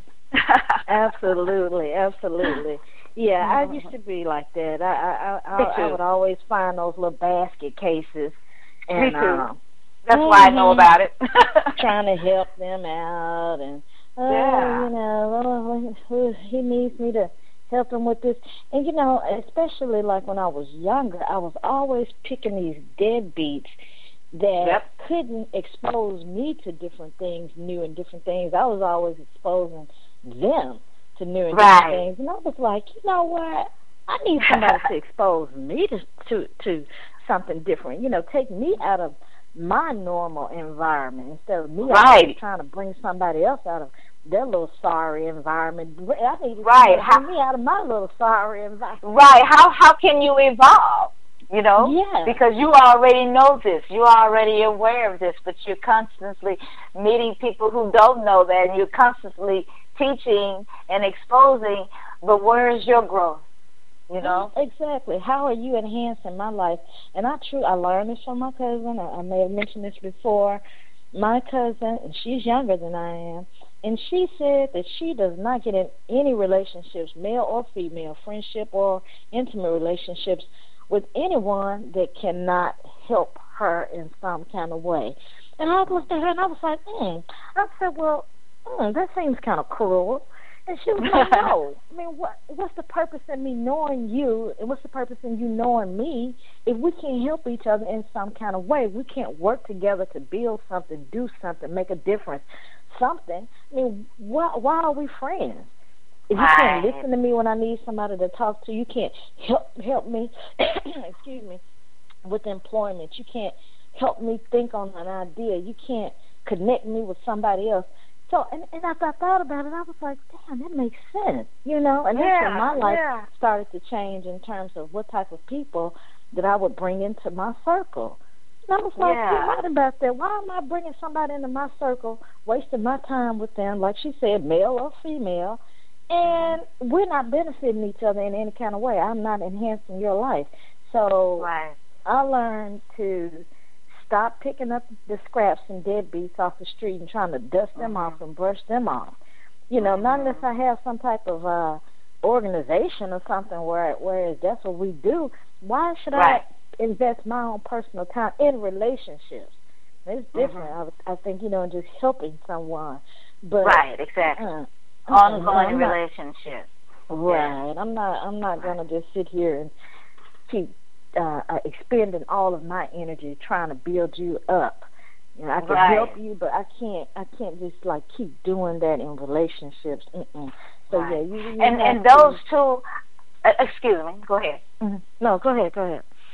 Absolutely, absolutely. Yeah, I used to be like that. I I I, Me I, I too. would always find those little basket cases, and Me too. um, That's why I know Mhm. about it. trying to help them out, and oh, Yeah. you know, oh, he needs me to help him with this. And you know, especially like when I was younger, I was always picking these deadbeats that Yep. couldn't expose me to different things, new and different things. I was always exposing them to new and Right. different things, and I was like, you know what? I need somebody to expose me to, to to something different. You know, take me out of my normal environment instead of me Right. always trying to bring somebody else out of their little sorry environment. I need Right. to How- bring me out of my little sorry environment. Right. How how can you evolve? You know? Yeah. Because you already know this. You're already aware of this, but you're constantly meeting people who don't know that, and you're constantly teaching and exposing, but where is your growth? You know? Exactly. How are you enhancing my life? And I true I learned this from my cousin. I, I may have mentioned this before. My cousin, and she's younger than I am, and she said that she does not get in any relationships, male or female, friendship or intimate relationships, with anyone that cannot help her in some kind of way. And I looked at her and I was like, hmm. I said, well, hmm, that seems kind of cruel. And she was like, no. I mean, what? What's the purpose in me knowing you, and what's the purpose in you knowing me if we can't help each other in some kind of way? We can't work together to build something, do something, make a difference, something. I mean, why, why are we friends? If you can't Right. listen to me when I need somebody to talk to, you can't help help me, excuse me, with employment. You can't help me think on an idea. You can't connect me with somebody else. So, and, and after I thought about it, I was like, damn, that makes sense, you know? And that's Yeah, when my life yeah. started to change in terms of what type of people that I would bring into my circle. And I was like, Yeah. you're right about that. Why am I bringing somebody into my circle, wasting my time with them, like she said, male or female, and we're not benefiting each other in any kind of way. I'm not enhancing your life. So Right. I learned to stop picking up the scraps and deadbeats off the street and trying to dust them Mm-hmm. off and brush them off. You know, not unless I have some type of uh, organization or something where where that's what we do. Why should Right. I invest my own personal time in relationships? It's different. Mm-hmm. I, I think, you know, just helping someone. But Right, exactly. uh, Ongoing I'm not- relationship. Right. I'm not. I'm not gonna just sit here and keep uh, uh, expending all of my energy trying to build you up. You know, I can Right. help you, but I can't. I can't just like keep doing that in relationships. Mm-mm. So Right. yeah, you, you And have and to- those two, uh, excuse me, go ahead. Mhm. No, go ahead. Go ahead.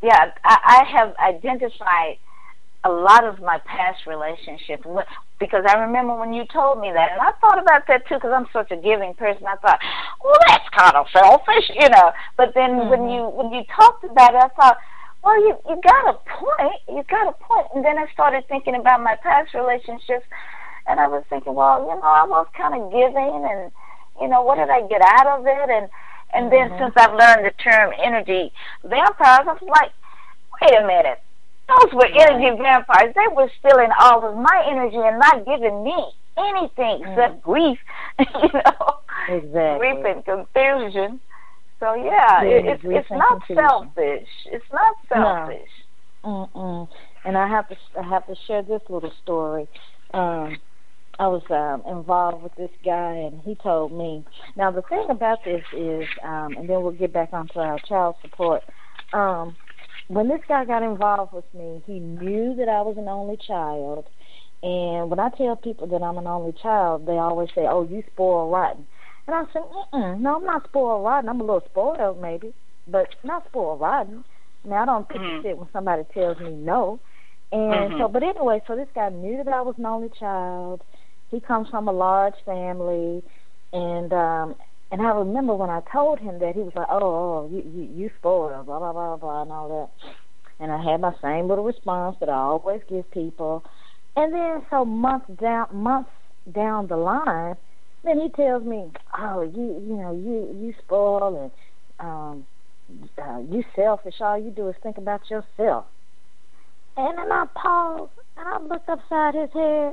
yeah, I, I have identified a lot of my past relationships because I remember when you told me that, and I thought about that too because I'm such a giving person. I thought, well, that's kind of selfish, you know. But then mm-hmm. when you when you talked about it, I thought, well, you you got a point. You got a point. And then I started thinking about my past relationships, and I was thinking, well, you know, I was kind of giving, and you know, what did I get out of it? And and then mm-hmm. since I've learned the term energy vampires, I was like, wait a minute. Those were energy vampires. They were stealing all of my energy and not giving me anything mm. except grief, you know, exactly. grief and confusion. So yeah, yeah it, it's it's not confusion. selfish. It's not selfish. No. Mm-mm. And I have to I have to share this little story. Um, I was um, involved with this guy, and he told me. Now the thing about this is, um, and then we'll get back onto our child support. Um, When this guy got involved with me, he knew that I was an only child. And when I tell people that I'm an only child, they always say, oh, you spoiled rotten. And I said, mm-mm, no, I'm not spoiled rotten. I'm a little spoiled maybe, but not spoiled rotten. Now, I don't pick mm-hmm. the shit when somebody tells me no. And mm-hmm. so, but anyway, so this guy knew that I was an only child. He comes from a large family. And, um, And I remember when I told him that, he was like, oh, oh you, you, you spoiled, blah, blah, blah, blah, and all that. And I had my same little response that I always give people. And then so months down months down the line, then he tells me, oh, you you know, you, you spoiled and um, uh, you selfish. All you do is think about yourself. And then I paused, and I looked upside his head,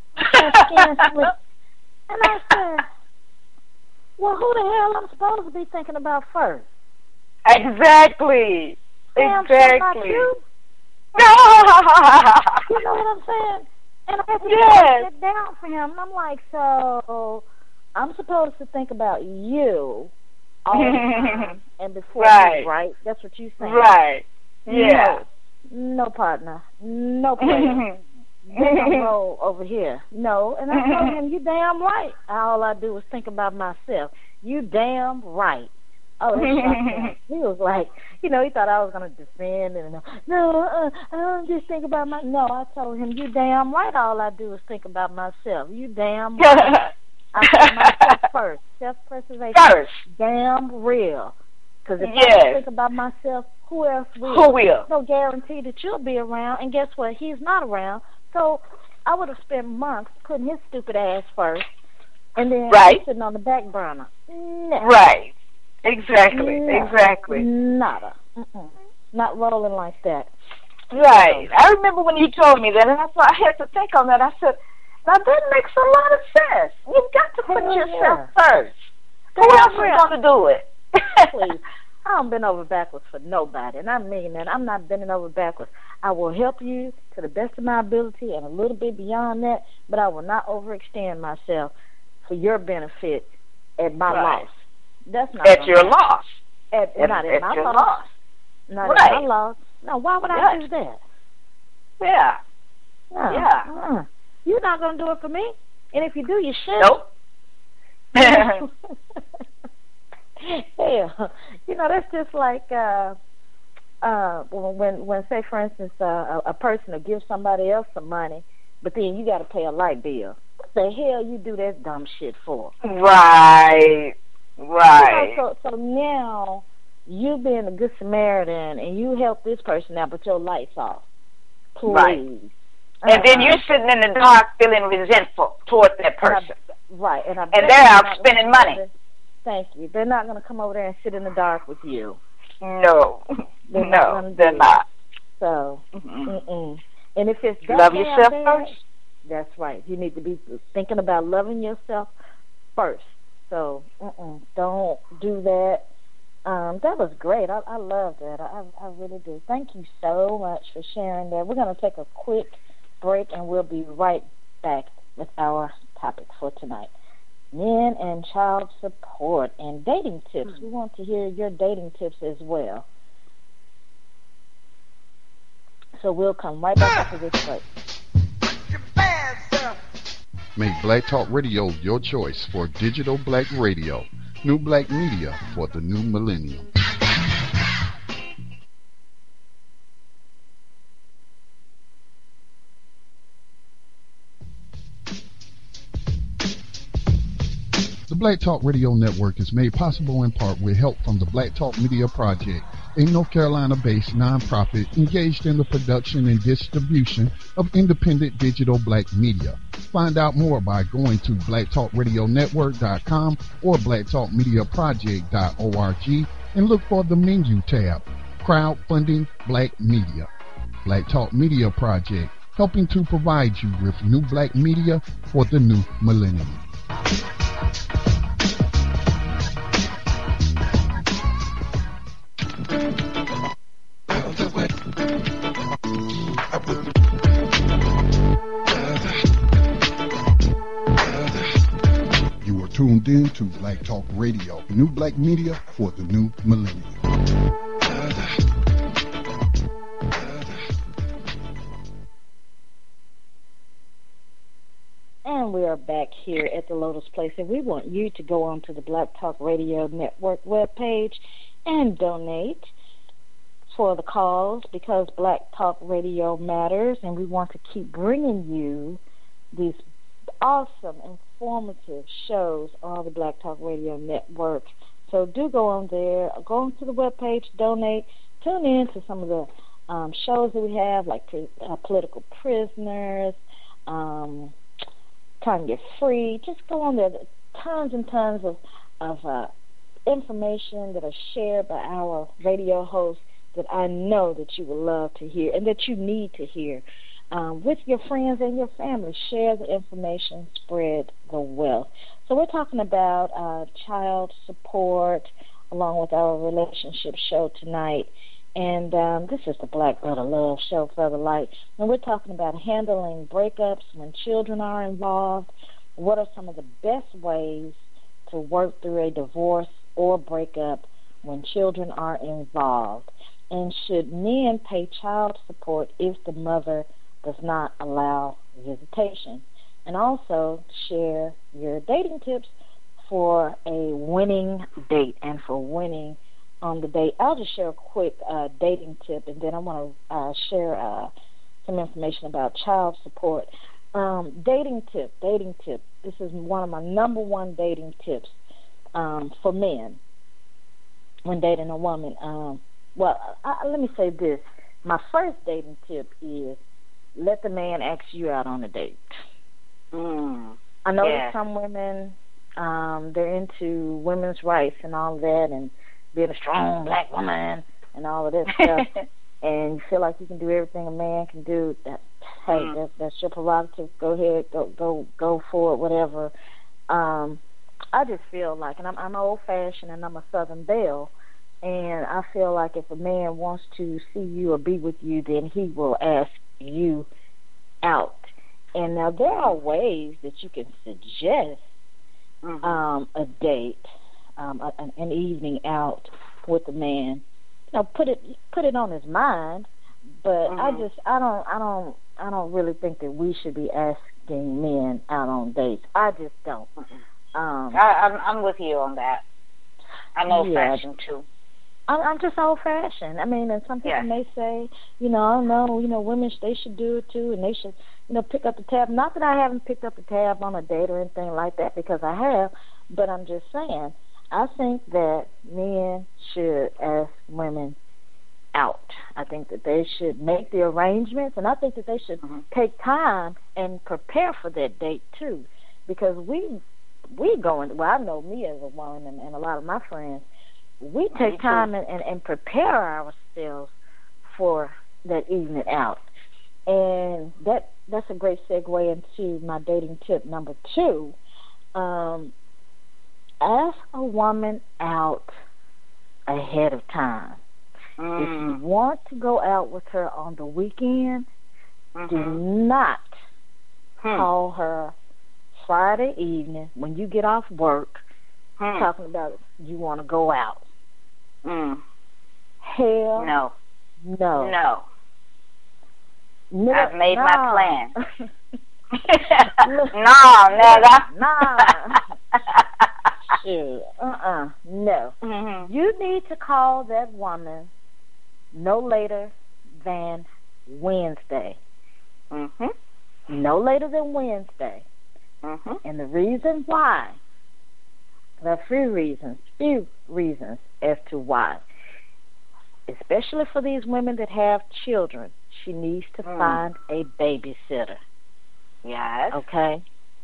and I said, well, who the hell I'm supposed to be thinking about first? Exactly. Damn, exactly. You? You know what I'm saying? And I had to yes. get down for him. And I'm like, so I'm supposed to think about you all the time and before right. you, right? That's what you saying. Right. Yeah. No, no partner. No player. Roll over here. No. And I told him, you damn right. All I do is think about myself. You damn right. Oh, that's right. He was like, you know, he thought I was going to defend and no, uh, I don't just think about my. No, I told him, you damn right. All I do is think about myself. You damn right. I put myself first. Self-preservation. First. Damn real. Because if yes. I think about myself, who else will? Who will? No guarantee that you'll be around. And guess what? He's not around. So I would have spent months putting his stupid ass first, and then right. sitting on the back burner. Never. Right. Exactly. Never. Exactly. Nada. Mm-mm. Not rolling like that. Right. I remember when you told me that, and I thought I had to think on that. I said, "Now that makes a lot of sense. You've got to put Hell yourself yeah. first. Who else is going to do it?" Please. I don't bend over backwards for nobody, and I mean that. I'm not bending over backwards. I will help you to the best of my ability and a little bit beyond that, but I will not overextend myself for your benefit at my right. loss. That's not at your happen. loss. At, at, not at, at my your loss. loss. Not right. at my loss. No, why would yes. I do that? Yeah. No. Yeah. Uh-uh. You're not going to do it for me, and if you do, you should. Nope. Yeah, you know, that's just like uh, uh, when, when, say, for instance, uh, a, a person will give somebody else some money, but then you got to pay a light bill. What the hell you do that dumb shit for? Right, right. You know, so, so now you being a good Samaritan and you help this person out, but your light's off. Please. Right. Uh-huh. And then you're sitting in the dark feeling resentful toward that person. And I, right. And, I and they're out spending money. Thank you. They're not going to come over there and sit in the dark with you. No. They're no, not they're not. So, mm-mm. Mm-mm. And if it's that love yourself bad, first. That's right. You need to be thinking about loving yourself first. So, mm-mm. Don't do that. Um, that was great. I, I love that. I, I really do. Thank you so much for sharing that. We're going to take a quick break, and we'll be right back with our topic for tonight. Men and child support and dating tips. We want to hear your dating tips as well. So we'll come right back after this break. Make Black Talk Radio your choice for digital black radio. New black media for the new millennium. The Black Talk Radio Network is made possible in part with help from the Black Talk Media Project, a North Carolina-based nonprofit engaged in the production and distribution of independent digital black media. Find out more by going to black talk radio network dot com or black talk media project dot org and look for the menu tab, Crowdfunding Black Media. Black Talk Media Project, helping to provide you with new black media for the new millennium. You are tuned in to Black Talk Radio, new black media for the new millennium. And we are back here at the Lotus Place, and we want you to go on to the Black Talk Radio Network webpage and donate for the cause, because Black Talk Radio matters, and we want to keep bringing you these awesome, informative shows on the Black Talk Radio Network. So do go on there, go on to the webpage, donate, tune in to some of the um, shows that we have, like uh, Political Prisoners, um, Tanya Free. Just go on there. Tons and tons of, of uh, information that are shared by our radio hosts that I know that you would love to hear and that you need to hear. Um, with your friends and your family, share the information, spread the wealth. So we're talking about uh, child support along with our relationship show tonight. And um, this is the Black Brother Love Show, Feather Light. And we're talking about handling breakups when children are involved. What are some of the best ways to work through a divorce or breakup when children are involved? And should men pay child support if the mother does not allow visitation? And also share your dating tips for a winning date and for winning on the date. I'll just share a quick uh, dating tip, and then I want to uh, share uh, some information about child support. Um, dating tip, dating tip. This is one of my number one dating tips um, for men when dating a woman. Um, well, I, let me say this. My first dating tip is let the man ask you out on a date. Mm, I know yeah. that some women, um, they're into women's rights and all that, and being a strong black woman and all of this stuff, and you feel like you can do everything a man can do. That hey, mm. that, that's your prerogative. Go ahead, go go go for it, whatever. Um, I just feel like, and I'm, I'm old fashioned, and I'm a Southern belle, and I feel like if a man wants to see you or be with you, then he will ask you out. And now there are ways that you can suggest mm-hmm. um, a date. Um, an, an evening out with a man, you know, put it put it on his mind. But mm-hmm. I just I don't I don't I don't really think that we should be asking men out on dates. I just don't. Mm-hmm. Um, I, I'm I'm with you on that. I'm old yeah, fashioned too. I'm, I'm just old fashioned. I mean, and some people yeah. may say, you know, I don't know, you know, women they should do it too, and they should, you know, pick up the tab. Not that I haven't picked up the tab on a date or anything like that, because I have, but I'm just saying. I think that men should ask women out. I think that they should make the arrangements, and I think that they should mm-hmm. take time and prepare for that date too, because we we going. Well, I know me as a woman, and, and a lot of my friends, we take time and, and, and prepare ourselves for that evening out, and that that's a great segue into my dating tip number two. Um, Ask a woman out ahead of time. Mm. If you want to go out with her on the weekend, mm-hmm. do not hmm. call her Friday evening when you get off work hmm. talking about you want to go out. Mm. Hell no. No. No. no I've made no. my plan. no, nigga. Nah. Shoot. Uh-uh. No. Mm-hmm. You need to call that woman no later than Wednesday. Mm-hmm. No later than Wednesday. Mm-hmm. And the reason why There are few reasons, few reasons as to why. Especially for these women that have children, she needs to mm. find a babysitter. Yes. Okay?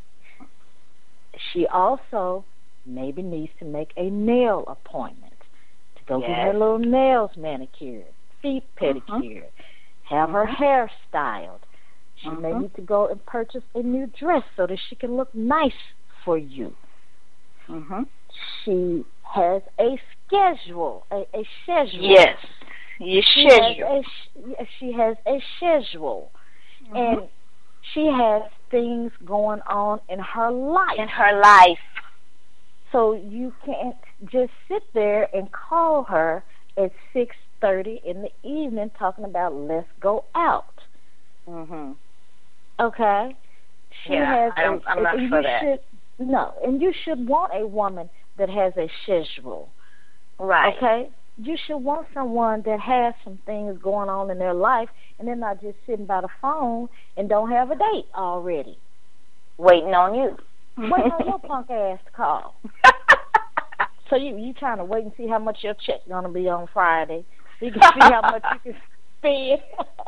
She also maybe needs to make a nail appointment to go yes. get her little nails manicured, feet pedicured, mm-hmm. have her hair styled. She mm-hmm. may need to go and purchase a new dress so that she can look nice for you. Mm-hmm. She has a schedule, a, a schedule. Yes, your she schedule. Has a, she has a schedule, mm-hmm. and she has things going on in her life. In her life. So you can't just sit there and call her at six thirty in the evening talking about let's go out. Mm-hmm. Okay? She yeah, has I'm, a, I'm not and for you that. Should, no, and you should want a woman that has a schedule. Right. Okay? You should want someone that has some things going on in their life and they're not just sitting by the phone and don't have a date already. Waiting on you. Waiting on your punk ass to call. So you you trying to wait and see how much your check's gonna be on Friday, so you can see how much you can spend.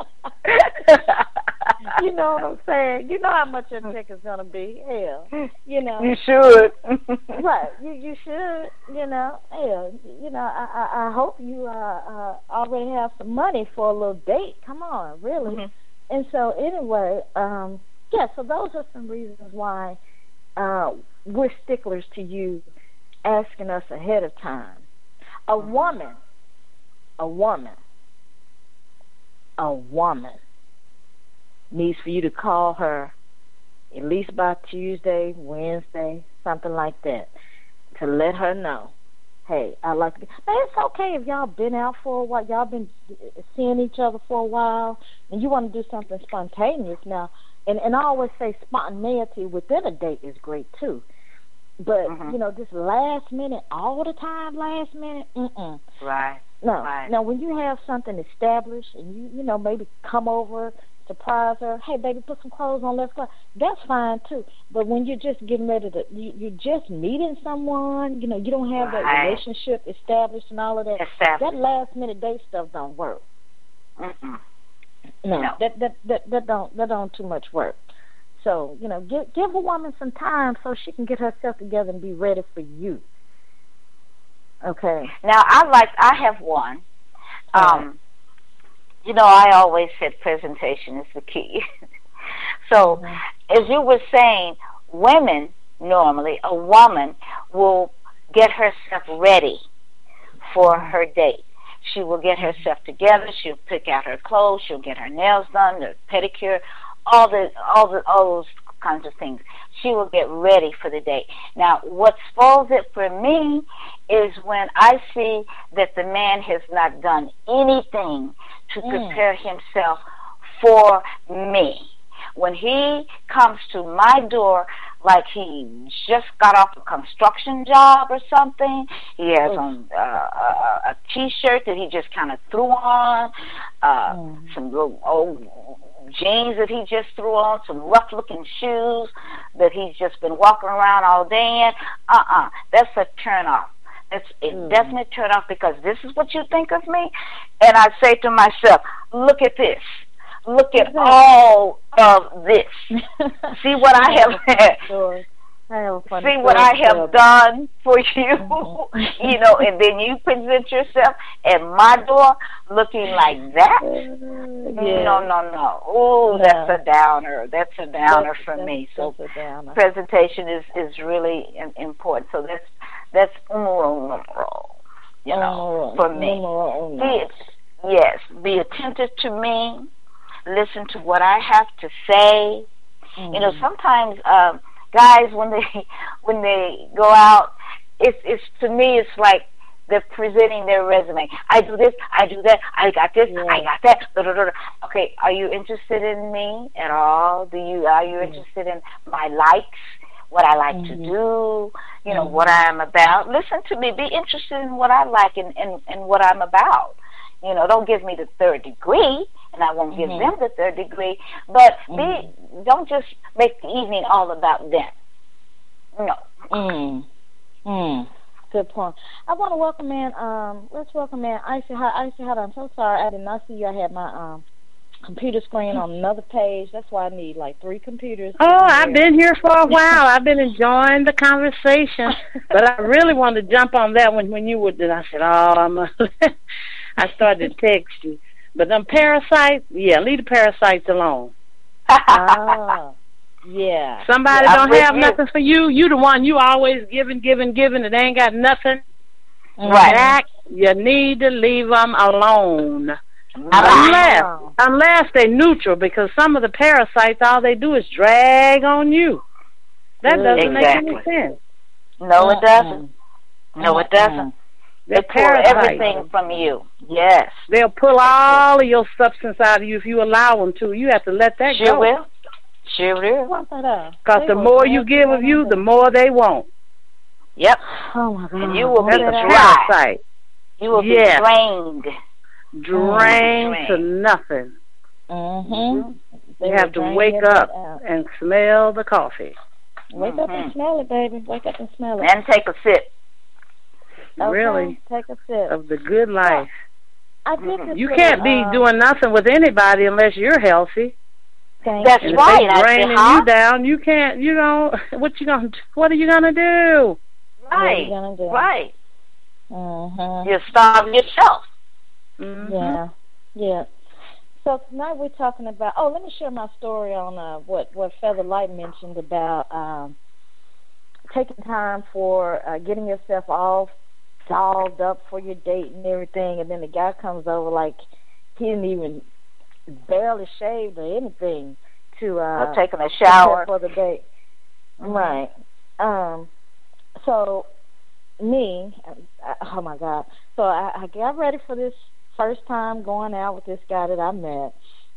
You know what I'm saying? You know how much your check is gonna be. Hell, you know. You should. Right. You you should. You know. Hell, you know. I I, I hope you uh, uh already have some money for a little date. Come on, really. Mm-hmm. And so anyway, um, yeah. So those are some reasons why uh, we're sticklers to you asking us ahead of time. A woman, a woman, a woman needs for you to call her at least by Tuesday, Wednesday, something like that, to let her know, hey, I like to be. Now, it's okay if y'all been out for a while, y'all been seeing each other for a while, and you want to do something spontaneous now. And, and I always say spontaneity within a date is great, too. But, mm-hmm. you know, just last minute, all the time last minute, mm-mm. Right. No. Right. Now, when you have something established and you, you know, maybe come over, surprise her, hey, baby, put some clothes on, let's go. That's fine, too. But when you're just getting ready to, you, you're just meeting someone, you know, you don't have right. that relationship established and all of that. Established. That last-minute date stuff don't work. Mm-mm. No, no. That, that, that, that, don't, that don't too much work. So, you know, give, give a woman some time so she can get herself together and be ready for you. Okay. Now, I like, I have one. Um, right. You know, I always said presentation is the key. So, mm-hmm. as you were saying, women, normally, a woman will get herself ready for her date. She will get herself together. She'll pick out her clothes. She'll get her nails done, the pedicure, all the all the all those kinds of things. She will get ready for the date. Now, what spoils it for me is when I see that the man has not done anything to mm. prepare himself for me. When he comes to my door like he just got off a construction job or something, he has on uh, a, a T-shirt that he just kind of threw on, uh, mm. some little old jeans that he just threw on, some rough-looking shoes that he's just been walking around all day in. Uh-uh, that's a turn-off. It's a mm. definite turn-off because this is what you think of me? And I say to myself, look at this. Look at all of this. See what I have sure. I have See what I have done for you. Mm-hmm. You know, and then you present yourself at my door looking like that. Yeah. No, no, no. Oh, yeah. That's a downer. That's a downer that's, for that's, me. So that's presentation is, is really important. So that's that's uno, you know, for me. Be, yes, be attentive to me. Listen to what I have to say. Mm. You know, sometimes um, guys, when they when they go out, it's it's to me it's like they're presenting their resume. I do this, I do that, I got this, yeah. I got that. Blah, blah, blah. Okay, are you interested in me at all? Do you are you mm. interested in my likes? What I like mm-hmm. to do? You know, mm-hmm. what I am about. Listen to me. Be interested in what I like and and, and what I'm about. You know, don't give me the third degree, and I won't give mm-hmm. them the third degree. But mm-hmm. be, don't just make the evening all about them. No. Mm. Mm. Good point. I want to welcome in. Um, let's welcome in Icy. Hi, Icy. Hold on. I'm so sorry. I did not see you. I had my um computer screen on another page. That's why I need like three computers. Oh, I've been here for a while. I've been enjoying the conversation, but I really wanted to jump on that one when you were. Then I said, "Oh, I'm." A I started to text you, but them parasites, yeah, leave the parasites alone. Oh, yeah. Somebody yeah, don't have you. nothing for you. You the one. You always giving, giving, giving, and they ain't got nothing. Right. Back, you need to leave them alone. Right. Unless, unless they're neutral, because some of the parasites, all they do is drag on you. That doesn't exactly. make any sense. No, it doesn't. No, it doesn't. They pull everything from you. Yes. They'll pull all of your substance out of you if you allow them to. You have to let that sure go. Will. Sure will. Because the more you give of you, the more they want. Yep. Oh, my God. And you will That's be a dry. parasite. You will yes. be drained. Drained mm-hmm. to nothing. Mm-hmm. You have to wake up and smell the coffee. Wake mm-hmm. up and smell it, baby. Wake up and smell it. And take a sip. Okay, really? Take a sip. Of the good life. I did you can't be uh, doing nothing with anybody unless you're healthy. That's and right. If they draining huh? you down, you can't. You know what you gonna? What are you gonna do? Right. What are you gonna do? Right. Mm-hmm. You starve yourself. Mm-hmm. Yeah. Yeah. So tonight we're talking about. Oh, let me share my story on uh, what what Feather Light mentioned about um, taking time for uh, getting yourself all dolled up for your date and everything, and then the guy comes over like he didn't even barely shaved or anything to uh or taking a shower for the date. Mm-hmm. Right. Um. So me, I, oh my God. So I, I got ready for this first time going out with this guy that I met,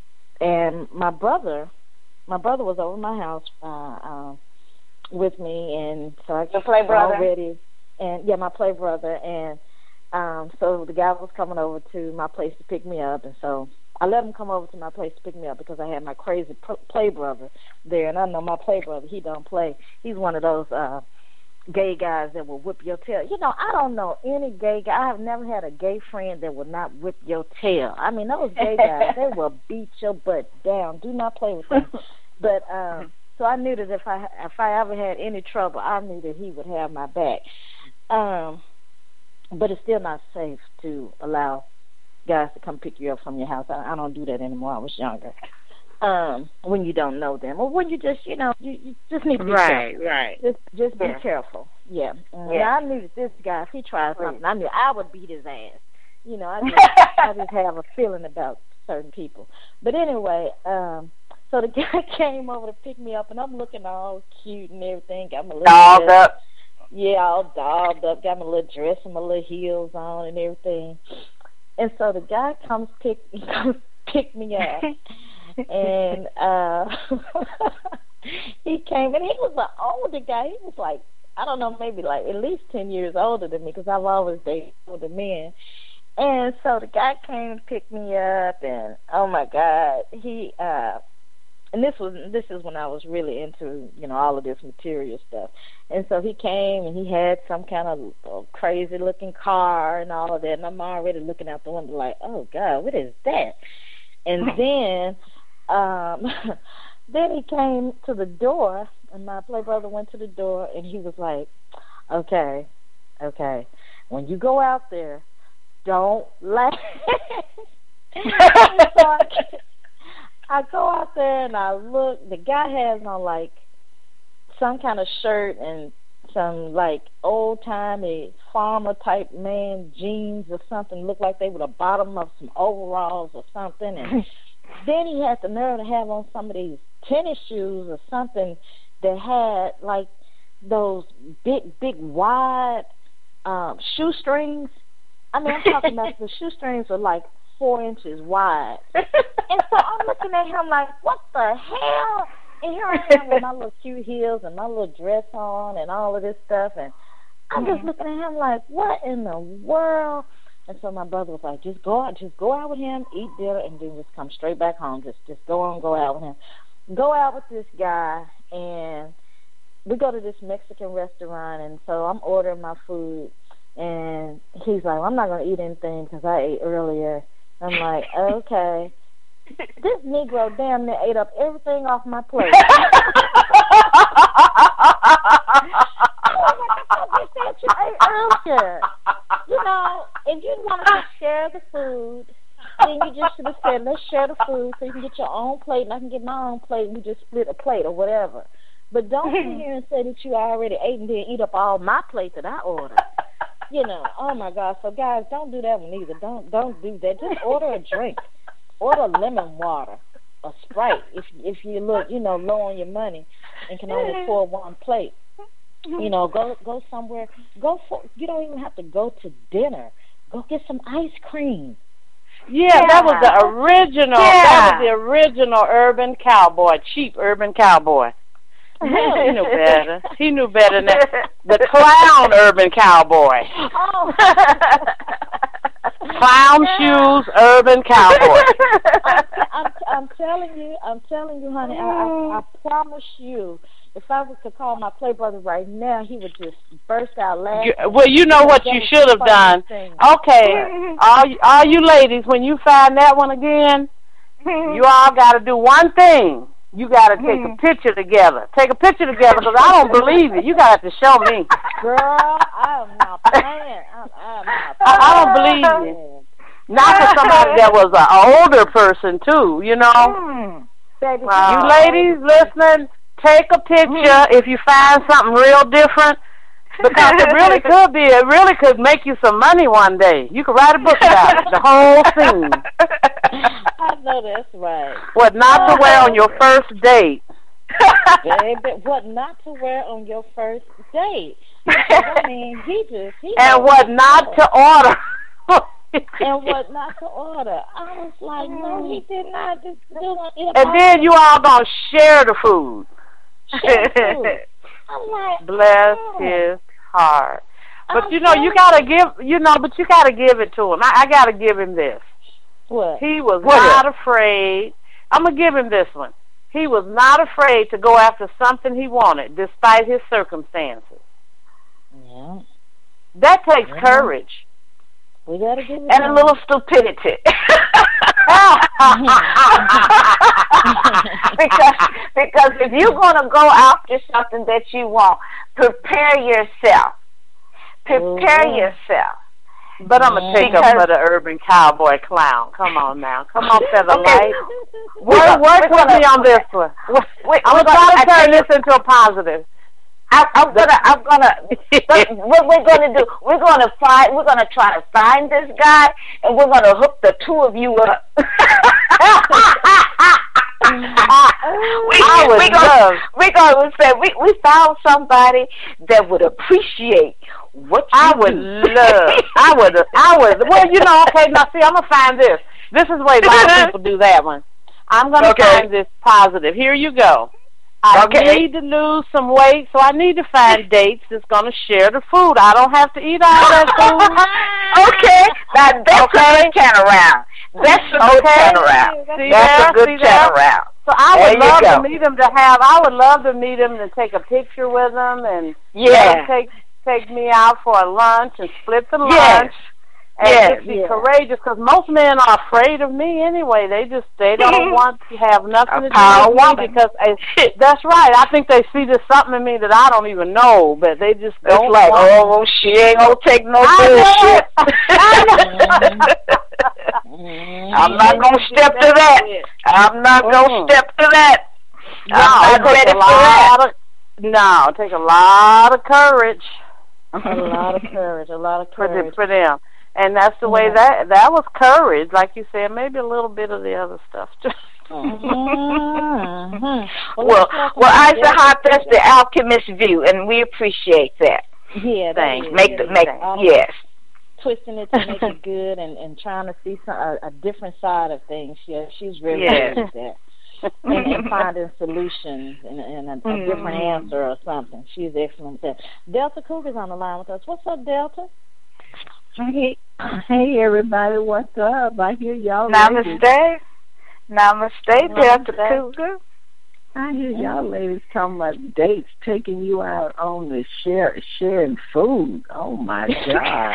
and my brother, my brother was over my house uh, uh, with me, and so I your play brother already. And yeah, my play brother, and um, so the guy was coming over to my place to pick me up, and so I let him come over to my place to pick me up because I had my crazy play brother there, and I know my play brother, he don't play. He's one of those uh, gay guys that will whip your tail. You know, I don't know any gay guy. I have never had a gay friend that will not whip your tail. I mean, those gay guys, they will beat your butt down. Do not play with them. But um, so I knew that if I if I ever had any trouble, I knew that he would have my back. Um, but it's still not safe to allow guys to come pick you up from your house. I, I don't do that anymore. I was younger. Um, when you don't know them, or when you just, you know, you, you just need to be right, careful. right. Just, just yeah. be careful. Yeah. And yeah. I knew that this guy, if he tried something, I knew I would beat his ass. You know, I just, I just have a feeling about certain people. But anyway, um, so the guy came over to pick me up, and I'm looking all cute and everything. Got my little dolled up. Yeah, all dolled up. Got my little dress and my little heels on and everything. And so the guy comes pick comes pick me up, and uh, he came, and he was an older guy. He was like, I don't know, maybe like at least ten years older than me, because I've always dated older men. And so the guy came and picked me up, and oh my God, he uh, and this was this is when I was really into, you know, all of this material stuff. And so he came, and he had some kind of uh, crazy looking car and all of that, and I'm already looking out the window like, oh God, what is that? And then um, then he came to the door, and my play brother went to the door, and he was like, okay, okay, when you go out there, don't laugh. So I, I go out there and I look. The guy has on like some kind of shirt and some like old timey farmer type man jeans or something. Look like they were the bottom of some overalls or something. And then he had the nerve to have on some of these tennis shoes or something that had like those big, big, wide um, shoestrings. I mean, I'm talking about the shoestrings are like four inches wide. And so I'm looking at him like, what the hell? And here I am with my little cute heels and my little dress on and all of this stuff. And I'm just looking at him like, what in the world? And so my brother was like, just go out, just go out with him, eat dinner, and then just come straight back home. Just, just go on, go out with him. Go out with this guy, and we go to this Mexican restaurant, and so I'm ordering my food And he's like, well, I'm not going to eat anything because I ate earlier. I'm like, okay. This Negro damn near ate up everything off my plate. You ate earlier. You know, if you wanted to share the food, then you just should have said, let's share the food so you can get your own plate and I can get my own plate and we just split a plate or whatever. But don't sit here and say that you already ate and then eat up all my plate that I ordered. You know, oh my God. So guys, don't do that one either. Don't don't do that. Just order a drink. Order lemon water, a Sprite if if you look, you know, low on your money and can only afford one plate. You know, go go somewhere. Go for. You don't even have to go to dinner. Go get some ice cream. Yeah, yeah. That was the original. Yeah. That was the original urban cowboy, cheap urban cowboy. Yeah, he knew better. He knew better than that. The clown urban cowboy. Oh. Clown shoes, urban cowboy. I'm, I'm, I'm telling you, I'm telling you, honey. I, I, I promise you, if I was to call my play brother right now, he would just burst out laughing. Well, you know what you should have done. Okay, all all you ladies, when you find that one again, you all got to do one thing. You got to take a picture together. Take a picture together because I don't believe it. You got to show me. Girl, I am not playing. I'm, I'm not playing. I, I don't believe you. Not for somebody that was an older person, too, you know. Mm. Wow. You ladies listening, take a picture if you find something real different. Because it really could be, it really could make you some money one day. You could write a book about it, the whole scene. I know that's right. What not to wear on your first date. Baby, what not to wear on your first date. I mean, he just, he and what not to order. And what not to order. I was like, no, he did not. Just do it. And then you all gonna share the food. Share the food. I'm like, bless oh. his heart. But I'm you know, you gotta give. You know, but you gotta give it to him. I, I gotta give him this. What? He was what not is? afraid. I'm gonna give him this one. He was not afraid to go after something he wanted, despite his circumstances. Yeah. That takes yeah. courage. We gotta give it and a little stupidity. because because if you're gonna go after something that you want, prepare yourself. Prepare Ooh. yourself. But I'm gonna take up for the urban cowboy clown. Come on now, come on, Featherlight. Work, work with me on this one. Wait, I'm gonna try to turn this into a positive. I, I'm gonna, I'm gonna. What we're gonna do? We're gonna find. We're gonna try to find this guy, and we're gonna hook the two of you up. we, I would we love. Gonna, we're gonna say we we found somebody that would appreciate what you I would do. love. I would. I would. Well, you know. Okay, now see, I'm gonna find this. This is the way a lot of people do that one. I'm gonna okay. find this positive. Here you go. I okay. need to lose some weight, so I need to find dates that's going to share the food. I don't have to eat all that food. Okay. Now, that's okay. a good turnaround. That's a good okay. turnaround. See that's there? a good See turnaround. So I there would love go. to meet him to have, I would love to meet him and take a picture with him and yeah. take take me out for a lunch and split the lunch. Yes. And yes. just be yes. courageous, because most men are afraid of me anyway. They just, they don't want to have nothing a to do with me because, I, that's right, I think they see there's something in me that I don't even know, but they just it's don't like, want oh, she ain't gonna take no bullshit. I'm not gonna step to that. I'm not gonna mm-hmm. step to that. No, I'm not ready for that. Of, no, it takes a lot of courage. A lot of courage, a lot of courage. For, the, for them. And that's the way that that was courage, like you said. Maybe a little bit of the other stuff too. mm-hmm. Well, well, well Isa Hart, that's the alchemist view, and we appreciate that. Yeah, thanks. Make the make yes. Twisting it to make it good, and, and trying to see some a, a different side of things. Yeah, she's really yes. good at that. and, and finding solutions and, and a, a mm-hmm. different answer or something. She's excellent at that. Delta Cougar's on the line with us. What's up, Delta? Hey, hey, everybody, what's up? I hear y'all. Namaste. Namaste, Delta Cougar. I hear y'all ladies talking about dates, taking you out on the share, sharing food. Oh my God!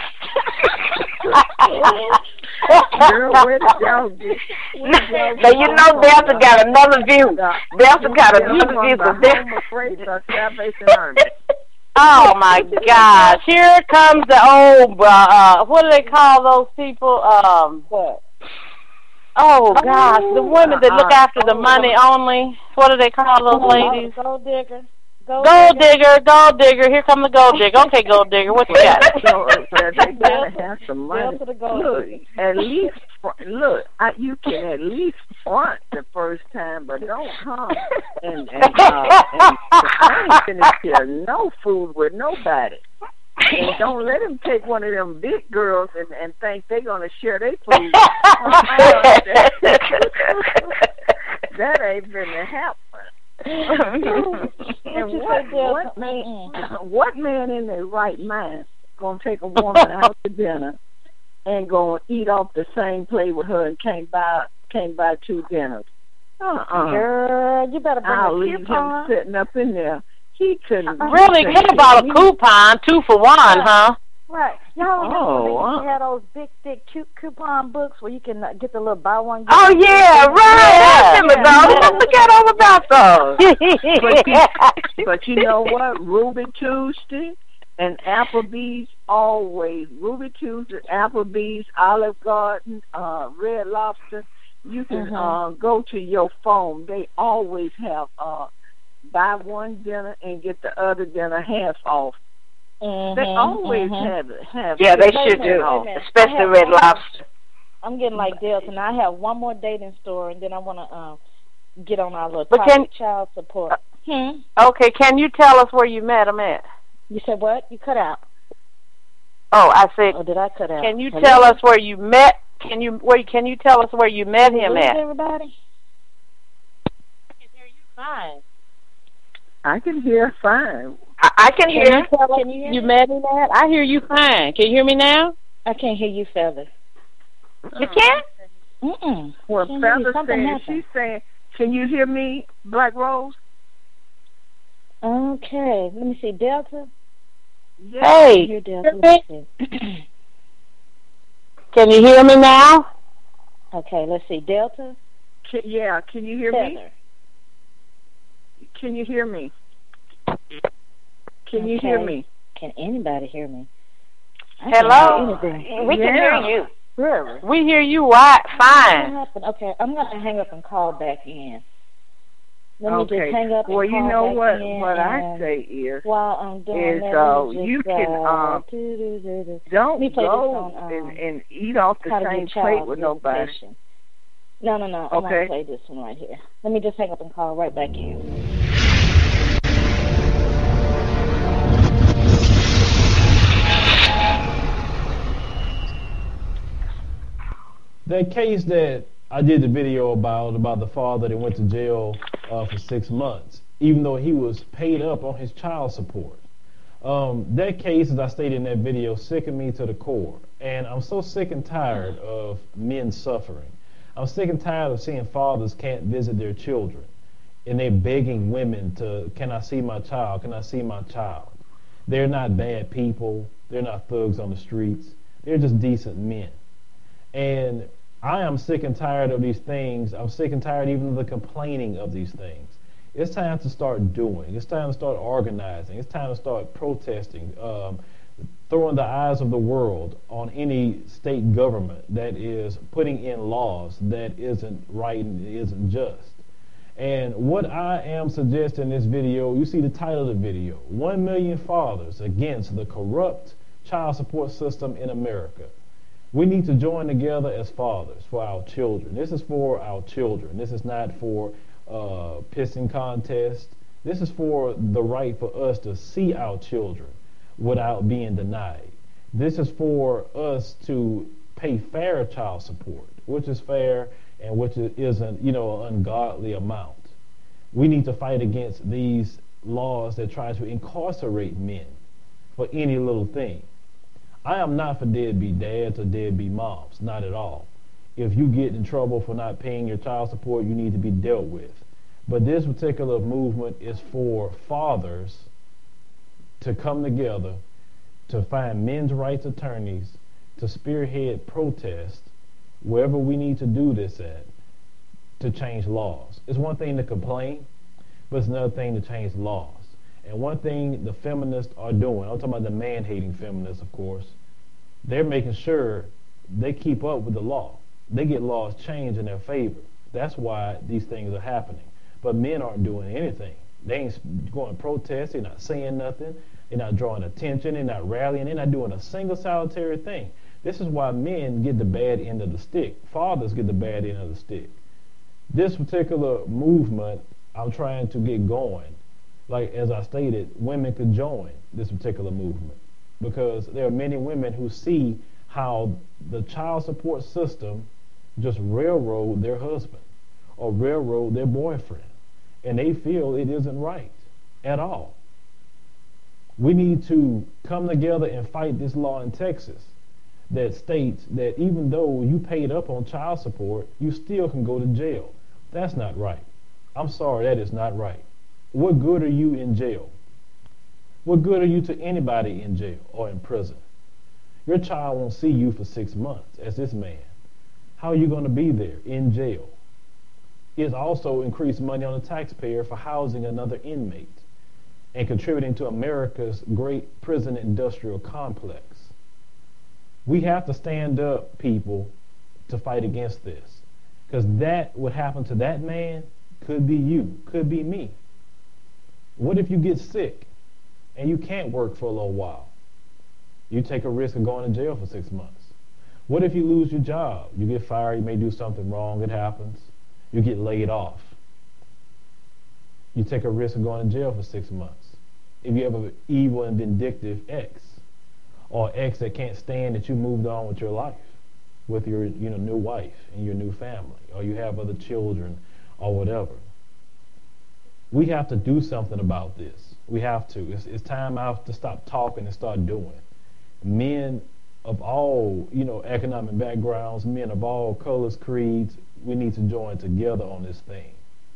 Girl, where did y'all get? Now you know Delta got another view. Delta got another view. The Home of Praise or Salvation Army. Oh my gosh! Here comes the old. Uh, uh, what do they call those people? Um, What? oh gosh, the women that look after the money only. What do they call those ladies? Gold digger. Gold, Gold digger, gold digger. Here come the gold digger. Okay, gold digger, what you got? So, so they gotta have some money. to the gold Look, digger. at least fr- look, I, you can at least front the first time, but don't come and and, uh, and I ain't finished here no food with nobody. And don't let him take one of them big girls and, and think they're gonna share their food. That ain't gonna happen. And what, what man what man in their right mind gonna take a woman out to dinner and gonna eat off the same plate with her and can't buy can't buy two dinners? Uh-uh. Girl, you better bring I'll a leave coupon. him sitting up in there. He couldn't Really, he what couldn't about a eat. coupon, two for one, huh? Right. Y'all remember Oh, when they used uh. to have those big, thick cute coupon books where you can uh, get the little buy one, get Oh one yeah, free? right. I Yeah. remember those. I forgot all about those. But you, but you know what? Ruby Tuesday and Applebee's always. Ruby Tuesday, Applebee's, Olive Garden, uh, Red Lobster. You can Mhm. uh, go to your phone. They always have uh, buy one dinner and get the other dinner half off. Mhm, They always mhm. have it. Have Yeah, they Wait a should minute, do, wait a minute. especially I have- Red I have- Lobster. I'm getting like Delta, and I have one more dating story, and then I want to um, get on our little But topic, can- child support. Hmm? Okay, can you tell us where you met him at? You said what? You cut out. Oh, I said, Or did I cut out? can you Hello? tell us where you met? Can you where? Can you tell us where you met Did we him lose at? everybody? Fine. I can hear fine. I, I can Can hear. you, tell, can you hear You me? met him at? I hear you fine. Can you hear me now? I can't hear you, Feather. You can? Mm-mm. Well, Can't hear you. Feather Something saying, happened. she's saying, can you hear me, Black Rose? Okay, let me see. Delta? Yeah. Hey, Here, Delta. hear Let me see. can you hear me now? Okay, let's see. Delta? Can, yeah, can you hear me? Feather. Can you hear me? Can you hear Okay. me? Can anybody hear me? I Hello? can't hear anything. We can Yeah. hear you. Really? We hear you right, What fine. happened? Okay, I'm going to hang up and call back in. Let me Okay. just hang up and Well, you call know back what? in. What I and say is, while I'm doing is that, uh, let me just, you can uh, um, do-do-do-do. Let don't me play this go on, um, and, and eat off the how to same get plate child with nobody. visitation. No, no, no. I'm going Okay. to play this one right here. Let me just hang up and call right back in. That case that I did the video about, about the father that went to jail uh, for six months, even though he was paid up on his child support. Um, that case, as I stated in that video, sickened me to the core. And I'm so sick and tired of men suffering. I'm sick and tired of seeing fathers can't visit their children. And they're begging women to, can I see my child? Can I see my child? They're not bad people. They're not thugs on the streets. They're just decent men. And I am sick and tired of these things. I'm sick and tired even of the complaining of these things. It's time to start doing. It's time to start organizing. It's time to start protesting, um, throwing the eyes of the world on any state government that is putting in laws that isn't right and isn't just. And what I am suggesting in this video, you see the title of the video, One Million Fathers Against the Corrupt Child Support System in America. We need to join together as fathers for our children. This is for our children. This is not for uh, pissing contest. This is for the right for us to see our children without being denied. This is for us to pay fair child support, which is fair and which isn't, you know, an ungodly amount. We need to fight against these laws that try to incarcerate men for any little thing. I am not for deadbeat dads or deadbeat moms, not at all. If you get in trouble for not paying your child support, you need to be dealt with. But this particular movement is for fathers to come together to find men's rights attorneys to spearhead protests wherever we need to do this at to change laws. It's one thing to complain, but it's another thing to change laws. And one thing the feminists are doing, I'm talking about the man-hating feminists, of course, they're making sure they keep up with the law. They get laws changed in their favor. That's why these things are happening. But men aren't doing anything. They ain't going to protest. They're not saying nothing. They're not drawing attention. They're not rallying. They're not doing a single solitary thing. This is why men get the bad end of the stick. Fathers get the bad end of the stick. This particular movement, I'm trying to get going. Like, as I stated, women could join this particular movement because there are many women who see how the child support system just railroad their husband or railroad their boyfriend, and they feel it isn't right at all. We need to come together and fight this law in Texas that states that even though you paid up on child support, you still can go to jail. That's not right. I'm sorry, that is not right. What good are you in jail? What good are you to anybody in jail or in prison? Your child won't see you for six months as this man. How are you going to be there in jail? It's also increased money on the taxpayer for housing another inmate and contributing to America's great prison industrial complex. We have to stand up, people, to fight against this. Because that, what happened to that man, could be you, could be me. What if you get sick and you can't work for a little while? You take a risk of going to jail for six months. What if you lose your job? You get fired, you may do something wrong, it happens. You get laid off. You take a risk of going to jail for six months. If you have an evil and vindictive ex, or ex that can't stand that you moved on with your life, with your you know new wife and your new family, or you have other children or whatever. We have to do something about this. We have to. It's, it's time out to stop talking and start doing. Men of all you know economic backgrounds, men of all colors, creeds, we need to join together on this thing.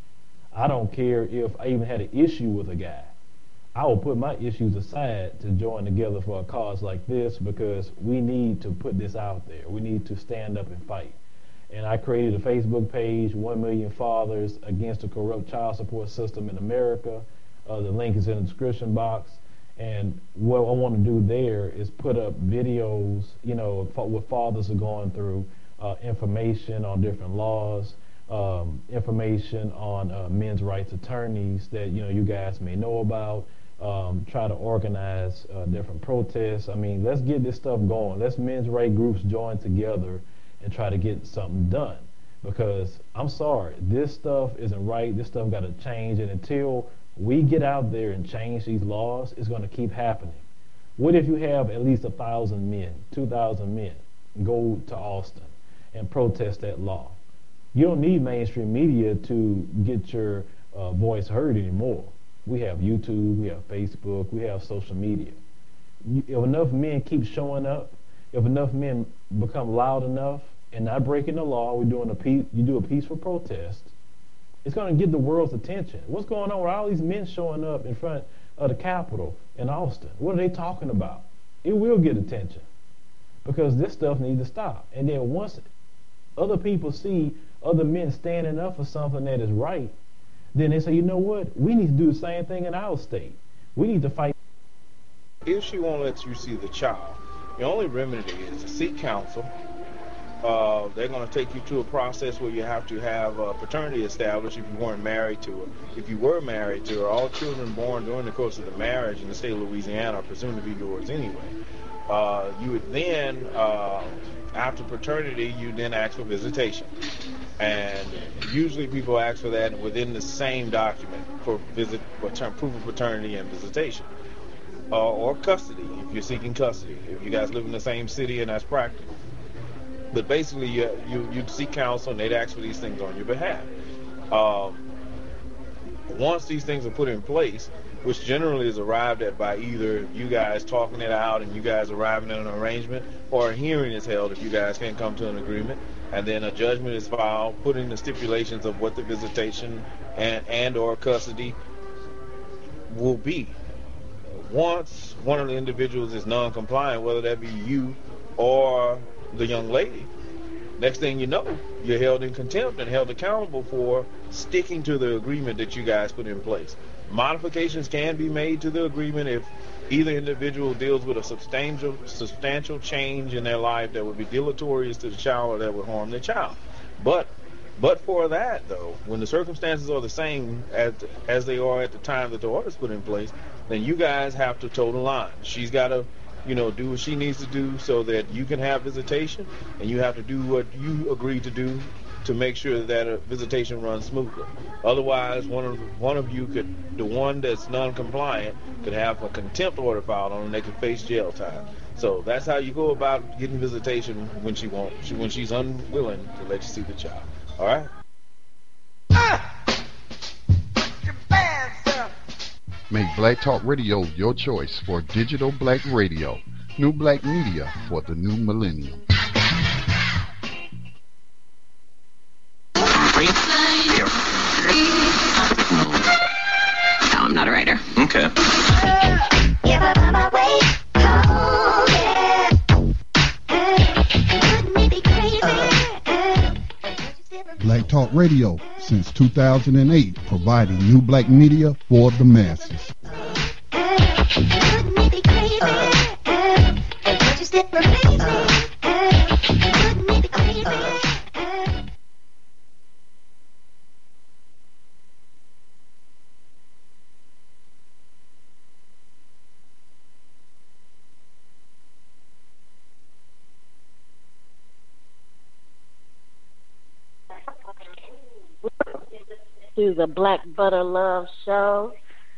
I don't care if I even had an issue with a guy. I will put my issues aside to join together for a cause like this because we need to put this out there. We need to stand up and fight. And I created a Facebook page, One Million Fathers Against the Corrupt Child Support System in America. Uh, the link is in the description box. And what I want to do there is put up videos, you know, what fathers are going through, uh, information on different laws, um, information on uh, men's rights attorneys that, you know, you guys may know about. Um, try to organize uh, different protests. I mean, let's get this stuff going. Let's men's rights groups join together and try to get something done. Because I'm sorry, this stuff isn't right. This stuff got to change. And until we get out there and change these laws, it's going to keep happening. What if you have at least a thousand men, two thousand men, go to Austin and protest that law? You don't need mainstream media to get your uh, voice heard anymore. We have YouTube, we have Facebook, we have social media. You, if enough men keep showing up, if enough men become loud enough and not breaking the law, we're doing a pe- you do a peaceful protest, it's going to get the world's attention. What's going on with all these men showing up in front of the Capitol in Austin? What are they talking about? It will get attention because this stuff needs to stop. And then once other people see other men standing up for something that is right, then they say, you know what? We need to do the same thing in our state. We need to fight. If she won't let you see the child, the only remedy is to seek counsel. Uh, they're going to take you to a process where you have to have a paternity established if you weren't married to her. If you were married to her, all children born during the course of the marriage in the state of Louisiana are presumed to be yours anyway. Uh, you would then, uh, after paternity, you then ask for visitation. And usually people ask for that within the same document for visit, for term, proof of paternity and visitation. Uh, or custody, if you're seeking custody. If you guys live in the same city and that's practical. But basically, you, you, you'd seek counsel and they'd ask for these things on your behalf. Um, once these things are put in place, which generally is arrived at by either you guys talking it out and you guys arriving at an arrangement, or a hearing is held if you guys can't come to an agreement, and then a judgment is filed putting the stipulations of what the visitation and, and or custody will be. Once one of the individuals is non-compliant, whether that be you or the young lady, next thing you know, you're held in contempt and held accountable for sticking to the agreement that you guys put in place. Modifications can be made to the agreement if either individual deals with a substantial substantial change in their life that would be deleterious to the child or that would harm the child. But but for that, though, when the circumstances are the same as, as they are at the time that the order is put in place, then you guys have to toe the line. She's got to, you know, do what she needs to do so that you can have visitation, and you have to do what you agreed to do to make sure that a visitation runs smoothly. Otherwise, one of one of you could, the one that's non-compliant, could have a contempt order filed on them. They could face jail time. So that's how you go about getting visitation when she won't, she, when she's unwilling to let you see the child. All right. Make Black Talk Radio your choice for digital black radio. New black media for the new millennium. No, I'm not a writer. Okay. Black Talk Radio since two thousand eight, providing new black media for the masses. To the Black Butter Love Show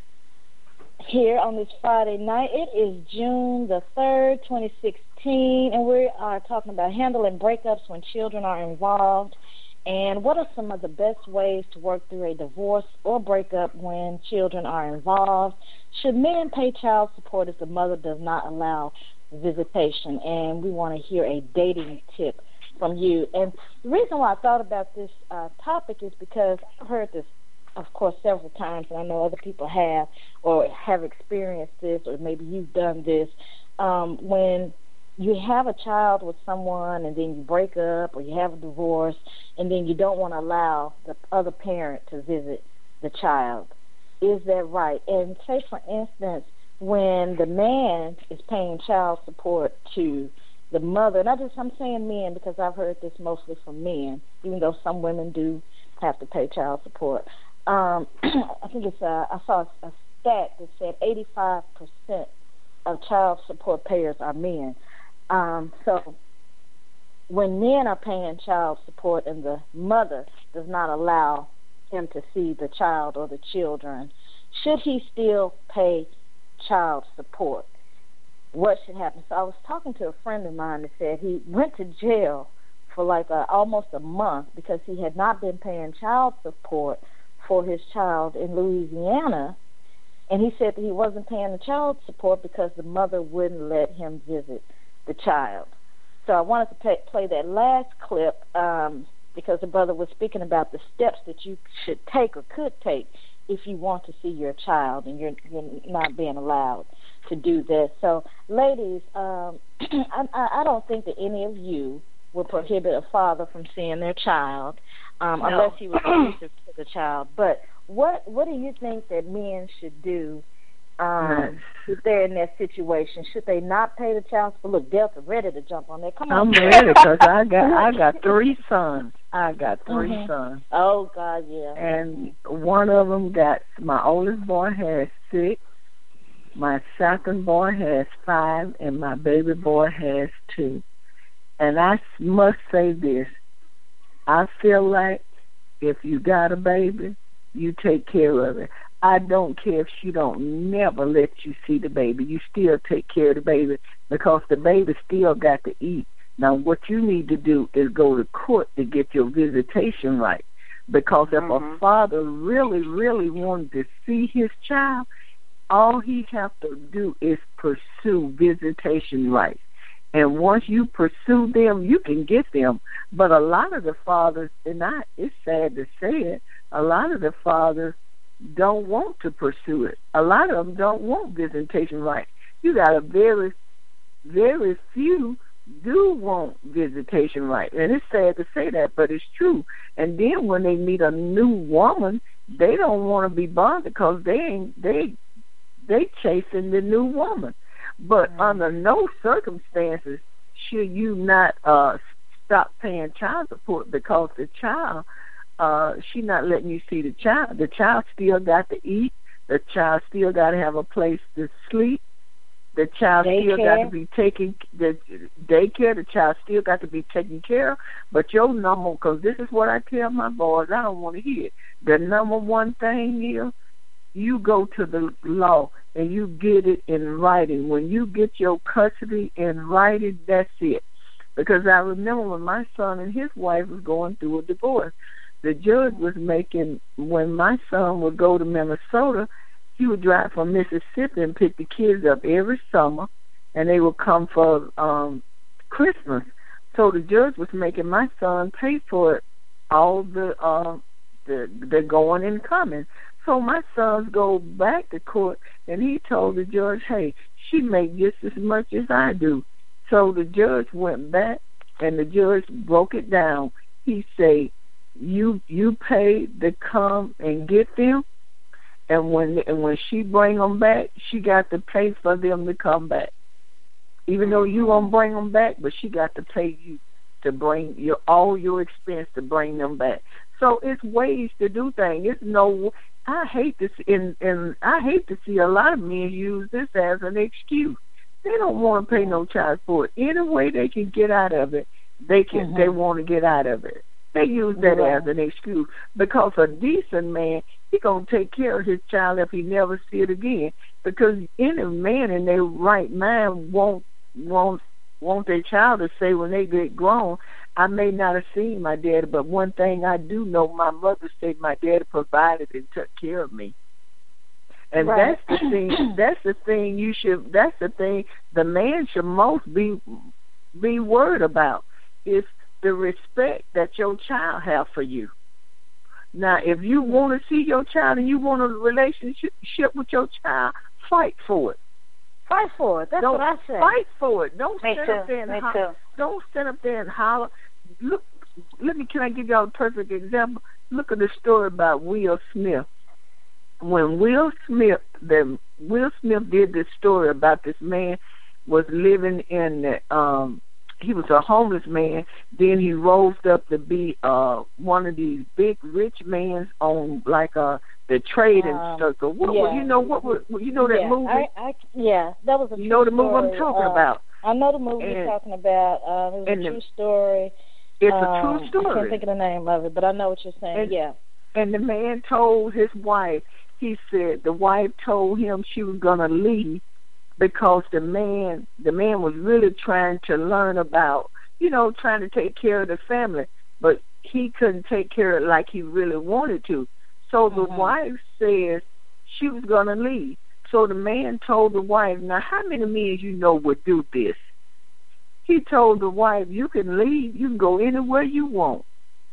here on this Friday night. It is June the third, twenty sixteen, and we are talking about handling breakups when children are involved, and what are some of the best ways to work through a divorce or breakup when children are involved. Should men pay child support if the mother does not allow visitation? And we want to hear a dating tip from you. And the reason why I thought about this uh, topic is because I've heard this, of course, several times, and I know other people have or have experienced this, or maybe you've done this. Um, when you have a child with someone and then you break up or you have a divorce and then you don't want to allow the other parent to visit the child. Is that right? And say, for instance, when the man is paying child support to the mother, and I just, I'm saying men because I've heard this mostly from men, even though some women do have to pay child support. Um, I think it's, uh, I saw a stat that said eighty-five percent of child support payers are men. Um, so when men are paying child support and the mother does not allow him to see the child or the children, should he still pay child support? What should happen? So I was talking to a friend of mine that said he went to jail for like a, almost a month because he had not been paying child support for his child in Louisiana, and he said that he wasn't paying the child support because the mother wouldn't let him visit the child. So I wanted to play, play that last clip um, because the brother was speaking about the steps that you should take or could take if you want to see your child and you're, you're not being allowed to do this. So, ladies, um, I, I don't think that any of you would prohibit a father from seeing their child um, no. unless he was abusive to the child. But what what do you think that men should do um, if they're in that situation? Should they not pay the child support? Look, Delta ready to jump on that. Come on, I'm ready because I got I got three sons. I got three mm-hmm. sons. Oh God, yeah. And one of them got, my oldest boy has six, my second boy has five, and my baby boy has two. And I must say this: I feel like if you got a baby, you take care of it. I don't care if she don't never let you see the baby. You still take care of the baby because the baby still got to eat. Now, what you need to do is go to court to get your visitation right. Because if mm-hmm. a father really, really wanted to see his child, all he have to do is pursue visitation rights. And once you pursue them, you can get them. But a lot of the fathers, and I, it's sad to say it, a lot of the fathers don't want to pursue it. A lot of them don't want visitation rights. You got a very, very few do want visitation rights. And it's sad to say that, but it's true. And then when they meet a new woman, they don't want to be bothered because they ain't, they, they chasing the new woman. But mm-hmm. under no circumstances should you not uh, stop paying child support because the child, uh, she not letting you see the child. The child still got to eat. The child still got to have a place to sleep. The child daycare. still got to be taken, the daycare, the child still got to be taken care of. But your number, because this is what I tell my boys, I don't want to hear it. The number one thing is you go to the law and you get it in writing. When you get your custody in writing, that's it. Because I remember when my son and his wife was going through a divorce, the judge was making, when my son would go to Minnesota, he would drive from Mississippi and pick the kids up every summer, and they would come for um, Christmas. So the judge was making my son pay for it, all the uh, the, the going and coming. So my sons go back to court, and he told the judge, hey, she make just as much as I do. So the judge went back, and the judge broke it down. He said, you you pay to come and get them, and when and when she bring them back, she got to pay for them to come back. Even though you won't bring them back, but she got to pay you to bring your all your expense to bring them back. So it's ways to do things. It's no. I hate this, and and I hate to see a lot of men use this as an excuse. They don't want to pay no child support. Any way they can get out of it, they can. Mm-hmm. They want to get out of it. They use that yeah. as an excuse because a decent man, he gonna take care of his child if he never see it again. Because any man in their right mind won't won't want their child to say when they get grown, I may not have seen my daddy, but one thing I do know, my mother said my daddy provided and took care of me. And right. that's the thing. That's the thing you should. That's the thing the man should most be be worried about is the respect that your child have for you. Now, if you want to see your child and you want a relationship with your child, fight for it. Fight for it. That's don't what I say. Fight for it. Don't Me stand too. up there and Me holler. too. Don't stand up there and holler. Look, let me. Can I give y'all a perfect example? Look at the story about Will Smith. When Will Smith, the Will Smith did this story about this man was living in the. Um, he was a homeless man. Then he rose up to be uh one of these big rich men on like uh the trading um, circle. What, yeah. you know what? what you know that yeah, movie? I, I, yeah, that was a. You true know the movie story. I'm talking uh, about. I know the movie and, you're talking about. Uh, it was a true the, story. It's um, a true story. I can't think of the name of it, but I know what you're saying. And, yeah. And the man told his wife. He said the wife told him she was gonna leave because the man, the man was really trying to learn about, you know, trying to take care of the family, but he couldn't take care of it like he really wanted to. So the mm-hmm. wife says she was going to leave. So the man told the wife, now how many men you know would do this? He told the wife, you can leave, you can go anywhere you want.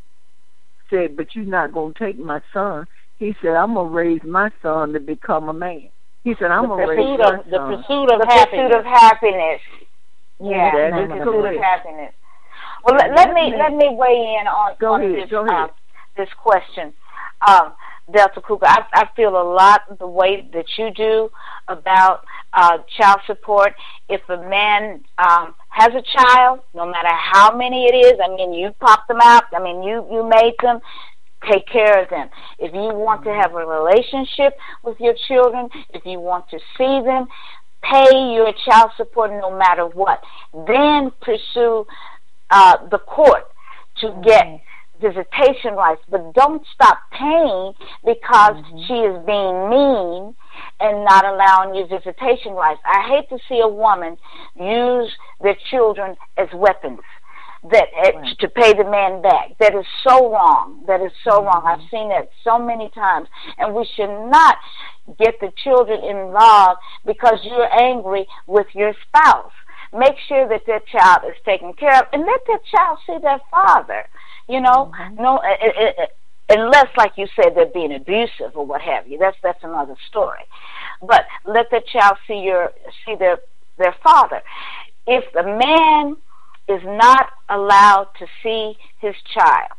Said, but you're not going to take my son. He said, I'm going to raise my son to become a man. He said, I'm going to raise my of, son. The pursuit of the happiness. Pursuit of happiness. Yeah, that the is pursuit correct. of happiness. Well, let, let me let me weigh in on, go on ahead, this go ahead. Um, this question, um, Delta Cougar. I, I feel a lot the way that you do about uh, child support. If a man um, has a child, no matter how many it is, I mean, you popped them out. I mean, you you made them. Take care of them. If you want to have a relationship with your children, if you want to see them, pay your child support no matter what. Then pursue uh, the court to get visitation rights. But don't stop paying because mm-hmm. she is being mean and not allowing you visitation rights. I hate to see a woman use their children as weapons. That uh, right. to pay the man back. That is so wrong. That is so mm-hmm. wrong. I've seen that so many times, and we should not get the children involved because you're angry with your spouse. Make sure that that child is taken care of, and let that child see their father. You know, mm-hmm. no, it, it, it, unless, like you said, they're being abusive or what have you. That's that's another story. But let the child see your see their their father. If the man is not allowed to see his child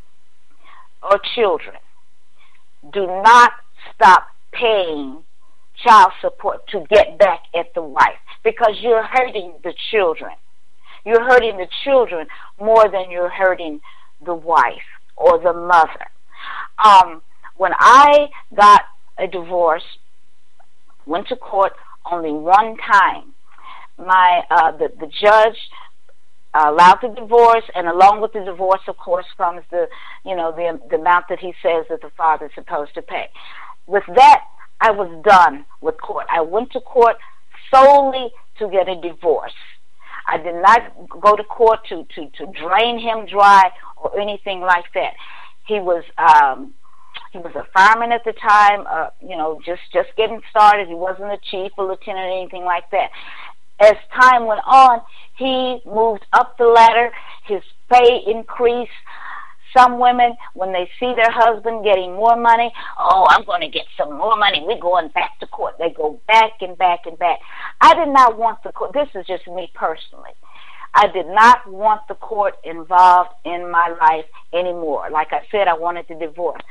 or children, do not stop paying child support to get back at the wife, because you're hurting the children. You're hurting the children more than you're hurting the wife or the mother. Um, when I got a divorce, went to court only one time. My uh, the the judge uh, allowed the divorce, and along with the divorce, of course, comes the you know the the amount that he says that the father is supposed to pay. With that, I was done with court. I went to court solely to get a divorce. I did not go to court to, to, to drain him dry or anything like that. He was um, he was a fireman at the time, uh, you know, just, just getting started. He wasn't a chief or lieutenant or anything like that. As time went on, he moved up the ladder. His pay increased. Some women, when they see their husband getting more money, oh, I'm going to get some more money. We're going back to court. They go back and back and back. I did not want the court. This is just me personally. I did not want the court involved in my life anymore. Like I said, I wanted the divorce.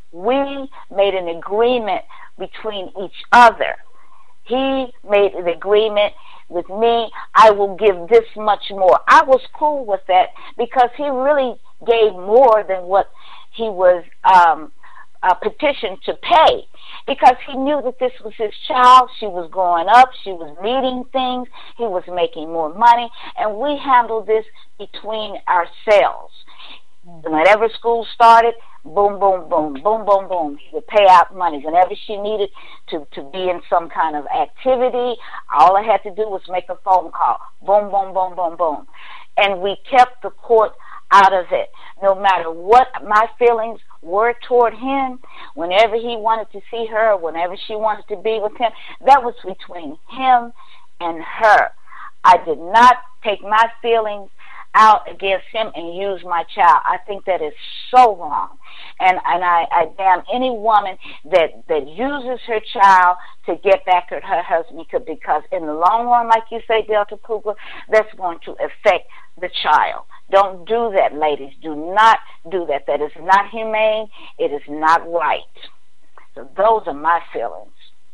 We made an agreement between each other. He made an agreement with me. I will give this much more. I was cool with that because he really gave more than what he was um, uh, petitioned to pay, because he knew that this was his child. She was growing up. She was needing things. He was making more money, and we handled this between ourselves. Whenever school started, boom, boom, boom, boom, boom, boom. He would pay out money. Whenever she needed to, to be in some kind of activity, all I had to do was make a phone call. Boom, boom, boom, boom, boom. And we kept the court out of it. No matter what my feelings were toward him, whenever he wanted to see her, whenever she wanted to be with him, that was between him and her. I did not take my feelings out against him and use my child. I think that is so wrong. And and I, I damn any woman that, that uses her child to get back at her husband, because in the long run, like you say, Delta Kugler, that's going to affect the child. Don't do that, ladies. Do not do that. That is not humane. It is not right. So those are my feelings.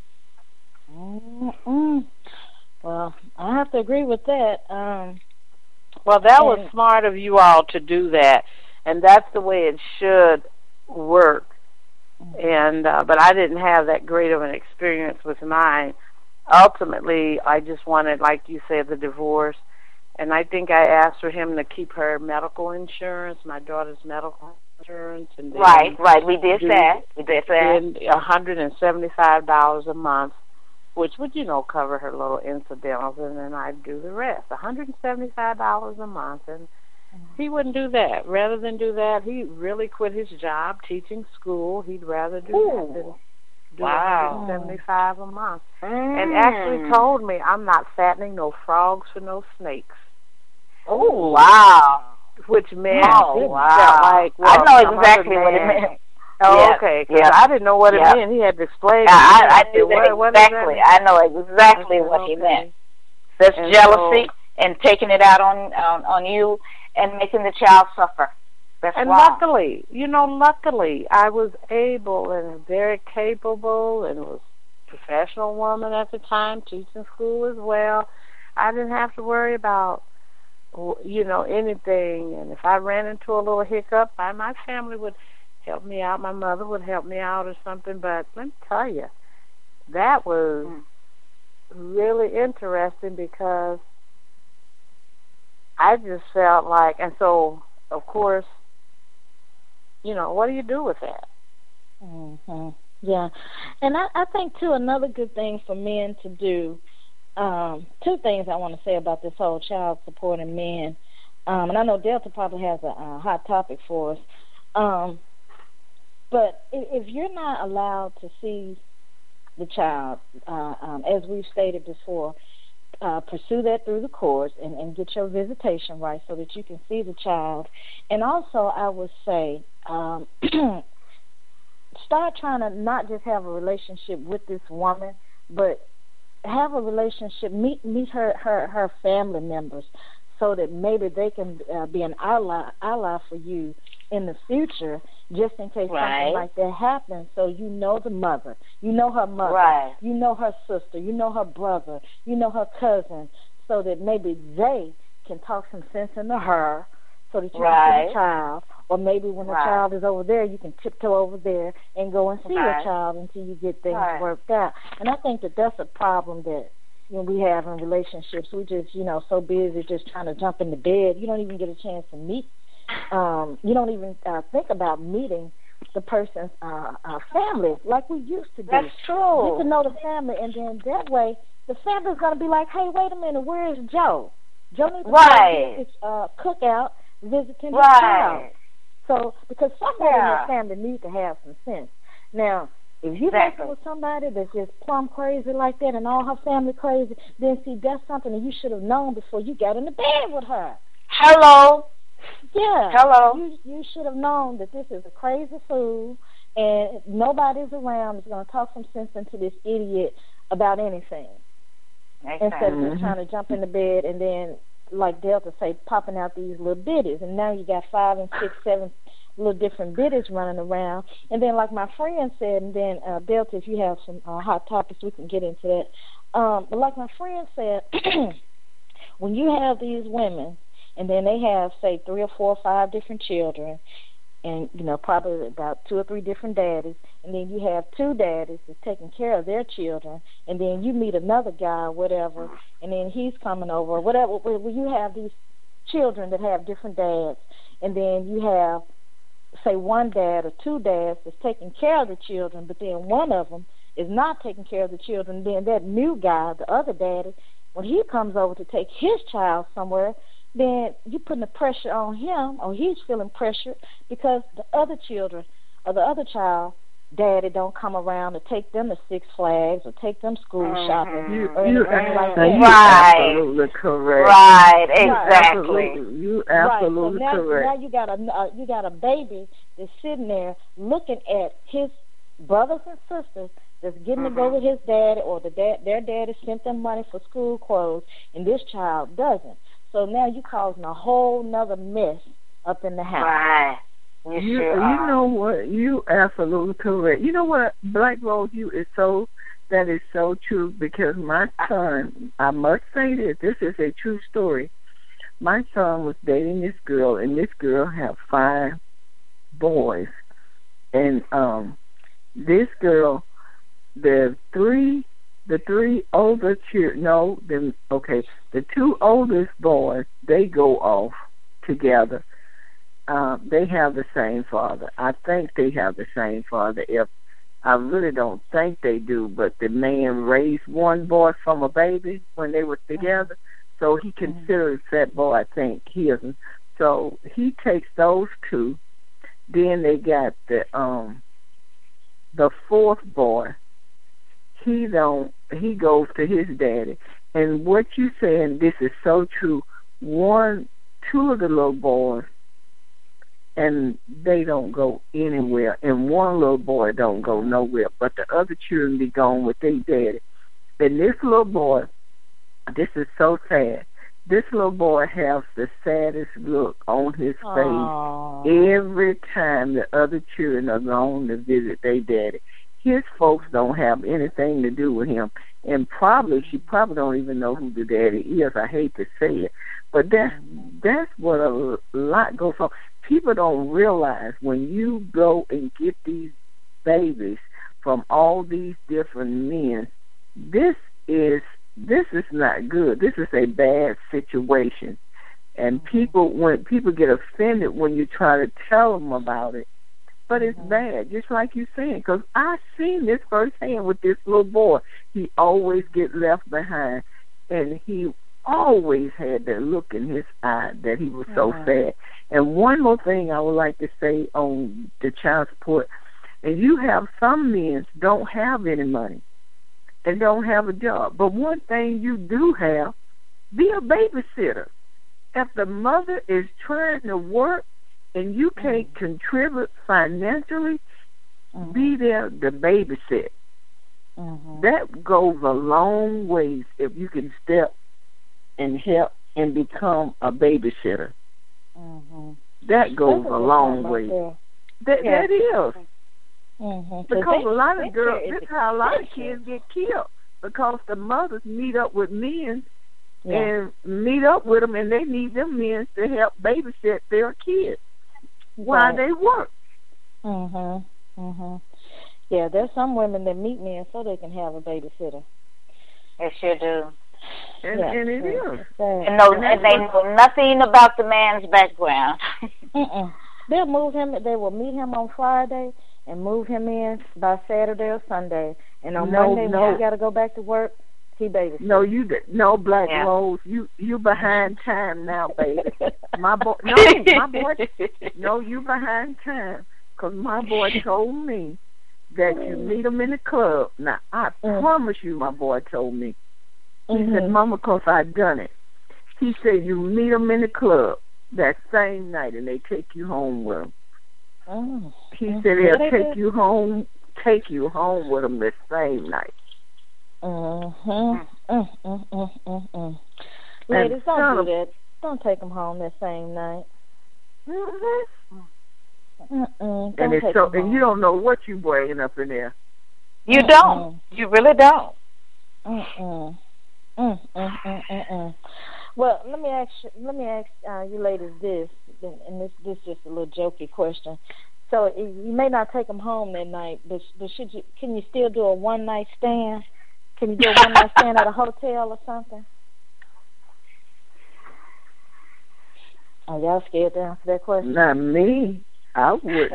Mm-mm. Well, I have to agree with that. Um, well, that was smart of you all to do that, and that's the way it should work. And uh, but I didn't have that great of an experience with mine. Ultimately, I just wanted, like you said, the divorce. And I think I asked for him to keep her medical insurance, my daughter's medical insurance. And then right, right. We did that. We did that. And one hundred seventy-five dollars a month, which would, you know, cover her little incidentals, and then I'd do the rest. one hundred seventy-five dollars a month. And he wouldn't do that. Rather than do that, he really quit his job teaching school. He'd rather do Ooh. that than do wow. one hundred seventy-five dollars a month. Mm. And actually told me, I'm not fattening no frogs for no snakes. Oh, wow. Which meant, oh, wow. like, well, I know exactly what it meant. Oh, yeah. okay. Yeah. I didn't know what it yeah. meant. He had to explain. I, I, I knew what, that what exactly. That? I know exactly said, what okay. he meant. That's and jealousy so, and taking it out on, on on you and making the child suffer. That's and wrong. luckily, you know, luckily, I was able and very capable and was a professional woman at the time, teaching school as well. I didn't have to worry about, you know, anything. And if I ran into a little hiccup, I, my family would help me out. My mother would help me out or something. But let me tell you, that was mm. really interesting, because I just felt like, and so, of course, you know, what do you do with that? Mm-hmm. Yeah. And I, I think, too, another good thing for men to do, um, two things I want to say about this whole child support and men. Um, and I know Delta probably has a, a hot topic for us. Um, but if, if you're not allowed to see the child. Uh, um, as we've stated before, uh, pursue that through the courts and, and get your visitation right so that you can see the child. And also, I would say, um, start trying to not just have a relationship with this woman, but have a relationship, meet meet her, her, her family members, so that maybe they can uh, be an ally, ally for you in the future, just in case right. something like that happens. So you know the mother, you know her mother, right. you know her sister, you know her brother, you know her cousin, so that maybe they can talk some sense into her, so that you right. can see the child. Or maybe when the right. child is over there, you can tiptoe over there and go and see right. your child until you get things right. worked out. And I think that that's a problem that, you know, we have in relationships. We just, you know, so busy just trying to jump into bed. You don't even get a chance to meet. Um, you don't even uh, think about meeting the person's uh, uh, family like we used to do. That's true. Get to know the family, and then that way the family's going to be like, hey, wait a minute, where is Joe? Joe needs to right. go to his uh, cookout visiting his right. child. So, because somebody yeah. in your family needs to have some sense. Now, if you're exactly. messing with somebody that's just plumb crazy like that and all her family crazy, then see, that's something that you should have known before you got in the bed with her. Hello. Yeah. Hello. You, you should have known that this is a crazy fool and nobody's around that's going to talk some sense into this idiot about anything. Exactly. Instead of just trying to jump in the bed and then, like Delta say, popping out these little bitties. And now you got five and six, seven little different bitties running around. And then, like my friend said, and then uh, Delta, if you have some uh, hot topics, we can get into that. Um, but like my friend said, when you have these women, and then they have, say, three or four or five different children, and, you know, probably about two or three different daddies, and then you have two daddies that's taking care of their children, and then you meet another guy or whatever, and then he's coming over, or whatever. Well, you have these children that have different dads, and then you have, say, one dad or two dads that's taking care of the children, but then one of them is not taking care of the children. Then that new guy, the other daddy, when he comes over to take his child somewhere, then you're putting the pressure on him, or he's feeling pressured because the other children or the other child, daddy don't come around to take them to Six Flags or take them school mm-hmm. shopping you, or you anything like that. Right. Absolutely correct. Right, exactly. Absolutely. You absolutely right. So now, correct. now you got a uh, you got a baby that's sitting there looking at his brothers and sisters that's getting mm-hmm. to go with his daddy, or the dad, their daddy sent them money for school clothes, and this child doesn't. So now you're causing a whole nother mess up in the house. Right. You, you, you, sure you know what? You absolutely correct. You know what, Black Rose, you is so, that is so true, because my son, I must say this, this is a true story. My son was dating this girl, and this girl had five boys. And um, this girl, the three The three older children, no, the, okay, the two oldest boys, they go off together. Um, they have the same father. I think they have the same father. If I really don't think they do, but the man raised one boy from a baby when they were together, so he considers that boy, I think, his. So he takes those two. Then they got the um the fourth boy. He don't. He goes to his daddy, and what you saying, this is so true. One, two of the little boys, and they don't go anywhere, and one little boy don't go nowhere. But the other children be gone with their daddy. And this little boy, this is so sad. This little boy has the saddest look on his Aww. face every time the other children are gone to visit their daddy. His folks don't have anything to do with him, and probably she probably don't even know who the daddy is. I hate to say it, but that's that's what a lot goes on. People don't realize when you go and get these babies from all these different men, this is this is not good. This is a bad situation, and people when people get offended when you try to tell them about it. But it's bad, just like you're saying, because I seen this firsthand with this little boy. He always get left behind, and he always had that look in his eye that he was so uh-huh. sad. And one more thing I would like to say on the child support, and you have some men don't have any money. and don't have a job. But one thing you do have, be a babysitter. If the mother is trying to work and you can't mm-hmm. contribute financially, mm-hmm. be there to babysit. Mm-hmm. That goes a long ways if you can step and help and become a babysitter. Mm-hmm. That goes a long way. That, yeah. that is. Mm-hmm. Because they, a lot of girls, this is how a lot of kids get killed. Because the mothers meet up with men yeah. and meet up with them, and they need them men to help babysit their kids while right. they work. Mhm. Mhm. Yeah, there's some women that meet men so they can have a babysitter. They sure do. And, yeah, and it is. And, know, and, and they know nothing about the man's background. Mm-mm. They'll move him. They will meet him on Friday and move him in by Saturday or Sunday. And on no, Monday, no. when he got to go back to work, he babysits. No, you no Black yeah. Rose. You you behind time now, baby. My boy, no, my boy, no, you behind time. Cause my boy told me that you meet him in the club. Now I mm. promise you, my boy told me. He mm-hmm. said, "Mama, cause I done it." He said, "You meet them in the club that same night, and they take you home with them." Oh. He mm-hmm. said they'll take they you home, take you home with them the same night. Mm-hmm. Mm-hmm. Mm-hmm. Ladies, don't do that. Don't take them home that same night. Mm-hmm. Mm-mm. And it's so, and you don't know what you bringing up in there. You Mm-mm. don't. You really don't. Mm-mm. Mm, mm, mm, mm, mm. Well, let me ask you, let me ask uh, you ladies this, and this this is just a little jokey question. So you may not take them home that night, but but should you? Can you still do a one night stand? Can you do a one night stand at a hotel or something? Are y'all scared to answer that question? Not me. I wouldn't.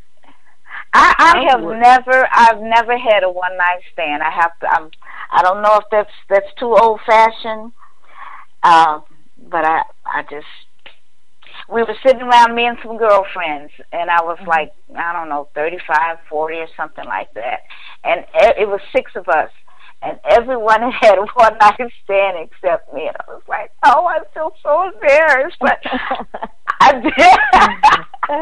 I, I have never, I've never had a one night stand. I have to. I'm, I don't know if that's that's too old fashioned, uh, but I, I just. We were sitting around, me and some girlfriends, and I was mm-hmm. like, I don't know, thirty-five, forty, or something like that, and it was six of us, and everyone had one night stand except me, and I was like, oh, I feel so embarrassed, but I did.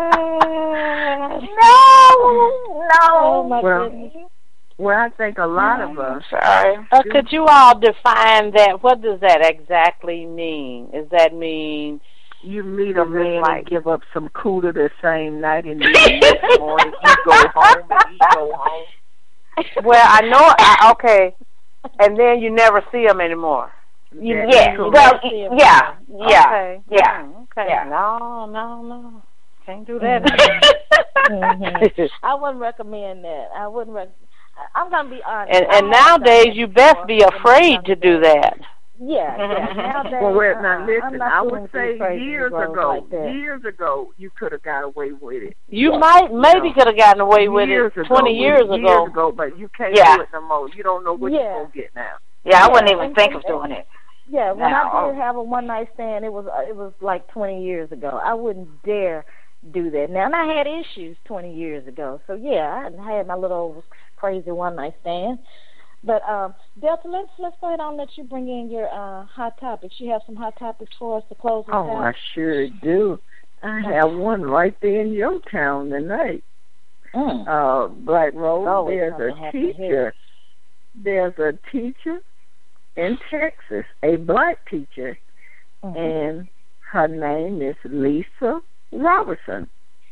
Uh, no, no. Oh my well, goodness. Well, I think a lot of us. Sorry. Uh, could you all define that? What does that exactly mean? Does that mean you meet a man like, and give up some cooler the same night, and the next morning you go home and he go home? Well, I know. I, okay, and then you never see him anymore. You, yeah. Well, yeah. Yeah. Okay. Yeah. Okay. Yeah. No, no, no. Can't do that. Mm-hmm. I wouldn't recommend that. I wouldn't. Rec- I'm gonna be honest. And, and nowadays, you best be afraid to do that. Yeah, yeah. Nowadays, well, wait, now uh, listen. I would say years ago, like years ago, you could have got away with it. You yeah. might, maybe could have gotten away with years it ago, twenty years ago. Years ago, but you can't yeah. do it no more. You don't know what yeah. you're gonna get now. Yeah, I wouldn't even think of doing it. Yeah, when now. I did have a one night stand, it was uh, it was like twenty years ago. I wouldn't dare do that now. And I had issues twenty years ago, so yeah, I had my little crazy one night stand. But um, Delta, let's let's go ahead and let you bring in your uh, hot topics. You have some hot topics for us to close us oh, out. I sure do. I have one right there in your town tonight. Mm. Uh, Black Rose. Oh, there's a teacher. There's a teacher in Texas, a black teacher, mm-hmm. and her name is Lisa Robertson.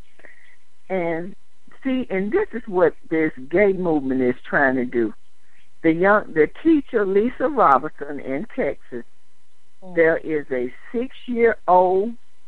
And see, and this is what this gay movement is trying to do. The young, the teacher Lisa Robertson in Texas, mm-hmm. there is a six-year-old.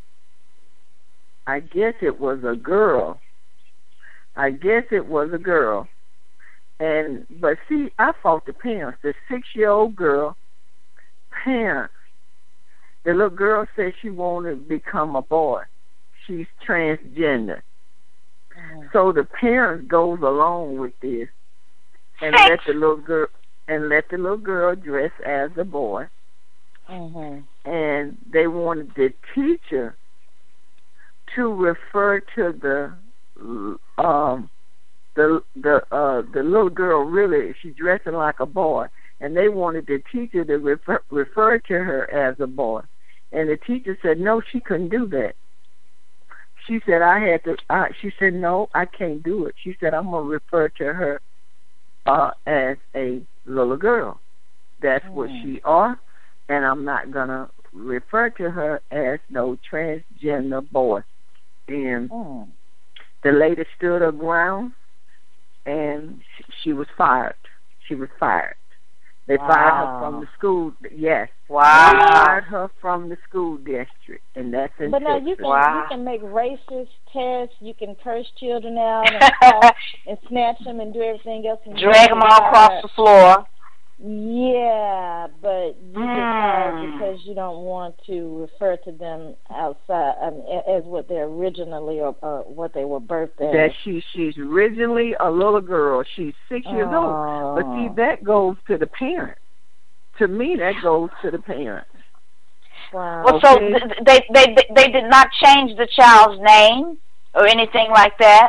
I guess it was a girl. I guess it was a girl. And but see, I fought the parents. The six-year-old girl, parents. The little girl said she wanted to become a boy. She's transgender. Mm-hmm. So the parents goes along with this and let the little girl and let the little girl dress as a boy. Mm-hmm. And they wanted the teacher to refer to the um the the uh the little girl, really, she's dressing like a boy, and they wanted the teacher to refer, refer to her as a boy. And the teacher said, no, she couldn't do that. She said, I had to, uh, she said, no, I can't do it. She said, I'm going to refer to her uh, as a little girl. That's mm. what she are, and I'm not going to refer to her as no transgender boy. And mm. the lady stood her ground, and she, she was fired. She was fired. They wow. fired her from the school. Yes. Wow. They fired her from the school district, and that's in But now Texas. you can wow. you can make racist tests. You can curse children out and, call, and snatch them and do everything else. And drag them all across the floor. Yeah, but you mm. get fired because you don't want to refer to them outside um, as what they originally or uh, what they were birthed as. That she she's originally a little girl. She's six years oh. old. But see, that goes to the parent. To me, that goes to the parent. Wow. Well, so th- they they they did not change the child's name or anything like that.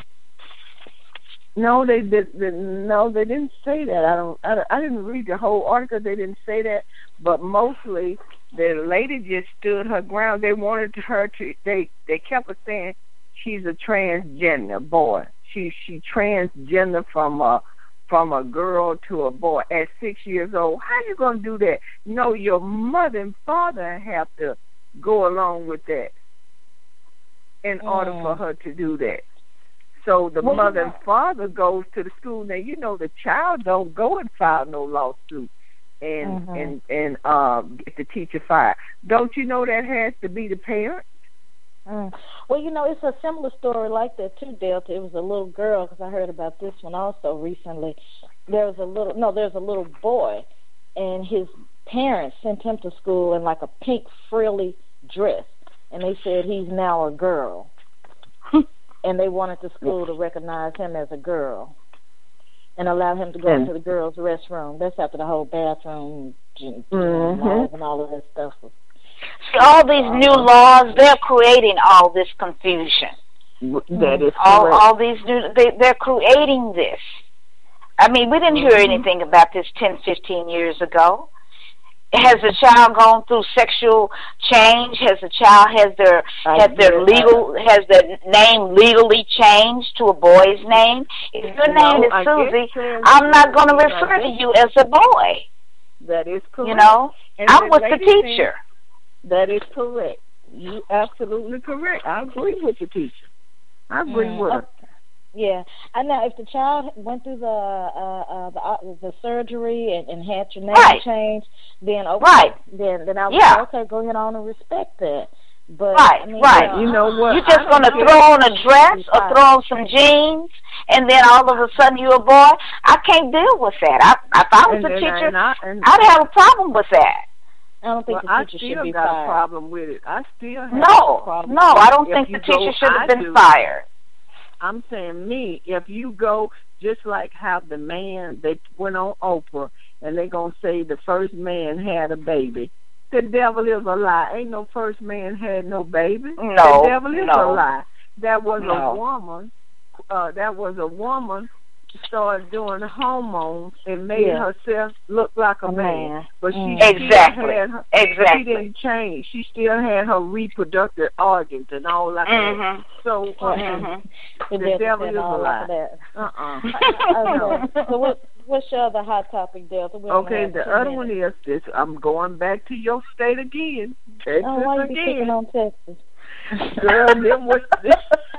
No, they did. They, no, they didn't say that. I don't, I don't. I didn't read the whole article. They didn't say that, but mostly the lady just stood her ground. They wanted her to. They they kept saying she's a transgender boy. She she transgender from a from a girl to a boy at six years old. How you gonna do that? No, your mother and father have to go along with that in mm. order for her to do that. So the well, mother and father goes to the school. Now you know the child don't go and file no lawsuit and mm-hmm. and and uh, get the teacher fired. Don't you know that has to be the parent? Mm. Well, you know it's a similar story like that too, Delta. It was a little girl because I heard about this one also recently. There was a little no, there's a little boy, and his parents sent him to school in like a pink frilly dress, and they said he's now a girl. And they wanted the school to recognize him as a girl and allow him to go into the girls' restroom. That's after the whole bathroom and, mm-hmm. and all of that stuff. See, all these new laws, they're creating all this confusion. That is all, all these new, they, they're creating this. I mean, we didn't hear mm-hmm. anything about this ten, fifteen years ago. Has a child gone through sexual change? Has a child has their has their legal has their name legally changed to a boy's name? If your name no, is Susie, I'm not going to refer to you as a boy. That is correct. You know, and I'm with the teacher. That is correct. You absolutely correct. I agree with the teacher. I agree mm. with her. Yeah, and now if the child went through the uh, uh, the, uh, the surgery and, and had your name right. changed, then okay, right. then then I would yeah. say, okay, go ahead on and respect that. But right, I mean, right. You know what? You're just gonna throw on a dress or throw on some jeans, and then all of a sudden you're a boy. I can't deal with that. I, if I was and, a and, teacher, and I, and, I'd have a problem with that. I don't think well, the teacher should be fired. I still got fired. a problem with it. I still have no, a problem. No, I don't if think the teacher go, should have I been do. fired. I'm saying me, if you go just like how the man, they went on Oprah, and they going to say the first man had a baby. The devil is a lie. Ain't no first man had no baby. No, the devil is no. a lie. That was no. a woman. Uh, that was a woman started doing hormones and made yeah. herself look like a, a man. man. But she mm. still exactly. had her, exactly. She didn't change. She still had her reproductive organs and all like mm-hmm. that. So uh, mm-hmm. the, the devil is a lie. Uh-uh. Okay. So what, what's your other hot topic, Delta? Okay, the other one is this. I'm going back to your state again. Texas oh, why again. you be picking on Texas? Girl, them was this.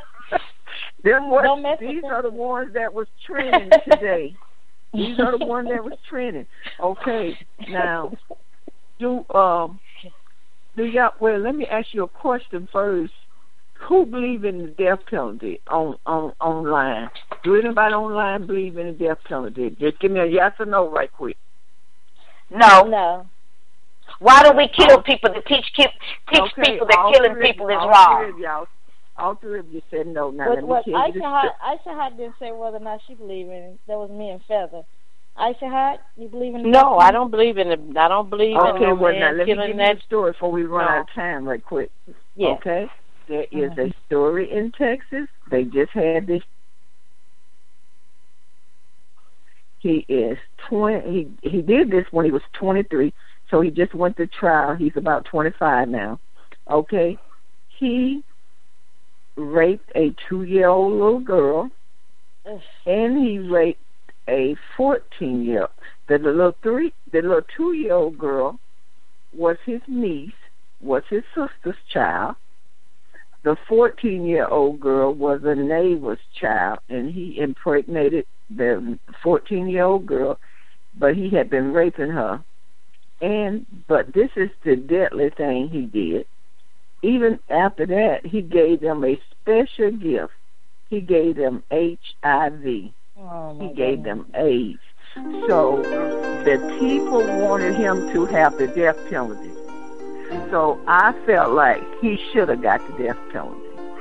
Them was, Don't mess these with are the ones that was trending today. These are the ones that was trending. Okay, now do um do y'all? Well, let me ask you a question first. Who believe in the death penalty on on online? Do anybody online believe in the death penalty? Just give me a yes or no, right quick. No, no. Why do we kill people? To teach keep, teach okay, people that killing three, people is all wrong. Three of y'all, all three of you said no. Now What, let me what, tell you this. Aisha Hot didn't say whether or not she believed in it. That was me and Feather. Aisha Hot, you believe in it? No, I don't believe in it. I don't believe okay, in no well, man now let me killing give that. you the story before we run no. out of time right quick. Yeah. Okay? There is mm-hmm. a story in Texas. They just had this. He is twenty. He he did this when he was twenty-three, so he just went to trial. He's about twenty-five now. Okay, he raped a two-year-old little girl, and he raped a fourteen-year-old. The little three, the little two-year-old girl was his niece, was his sister's child. The fourteen-year-old girl was a neighbor's child, and he impregnated the fourteen-year-old girl, but he had been raping her. And but this is the deadly thing he did. Even after that, he gave them a special gift. He gave them H I V. Oh, he my gave goodness. them AIDS. So the people wanted him to have the death penalty. So I felt like he should have got the death penalty.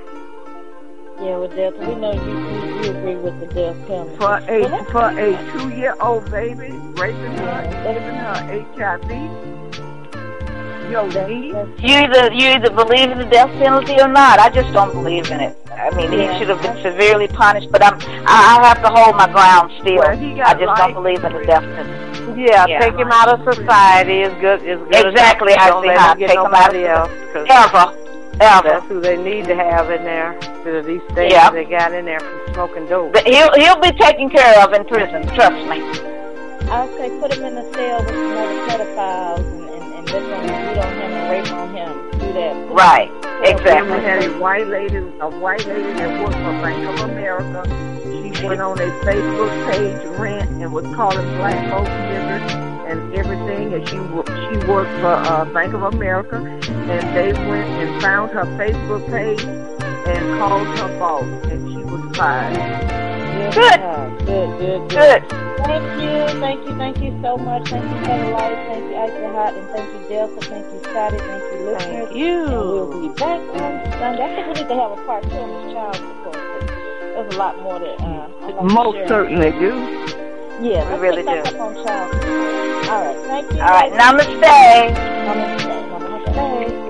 Yeah, with death, we know you, you, you agree with the death penalty. For a Well, that's- for a two year old baby, raping her, giving her H I V. Yo, he You either you either believe in the death penalty or not. I just don't believe in it. I mean, he should have been severely punished, but I'm I, I have to hold my ground still. Well, he got I just life don't believe in the death penalty. Yeah, Yeah. take him out of society is good. Is good Exactly, enough. I Don't see let how. him get Take him nobody out else. of 'cause Ever, ever. That's who they need to have in there. Instead of these things Yeah. they got in there from smoking dope. But He'll he'll be taken care of in prison. Trust me. I would say put him in a cell with some other pedophiles and, and, and let them beat on him and rape on him. Do that. Right. Then Exactly. we had a white lady, a white lady that worked for Bank of America. She went on a Facebook page, rant, and was calling black folks niggers and everything. And she wo- she worked for uh, Bank of America, and they went and found her Facebook page and called her boss, and she was fired. Good. job. Good, good, good. Good. Thank you, thank you, thank you so much. Thank you, Better Life. Thank you, Icy Hot. And thank you, Delta. Thank you, Scotty. Thank you, listeners. Thank you. And we'll be back on Sunday. I think we need to have a part two on this child support. 'Cause there's a lot more that uh, I want to Most share. certainly do. Yeah, We let's really get back do. up on child support. All right, thank you. All right. guys. Namaste. Namaste. Namaste.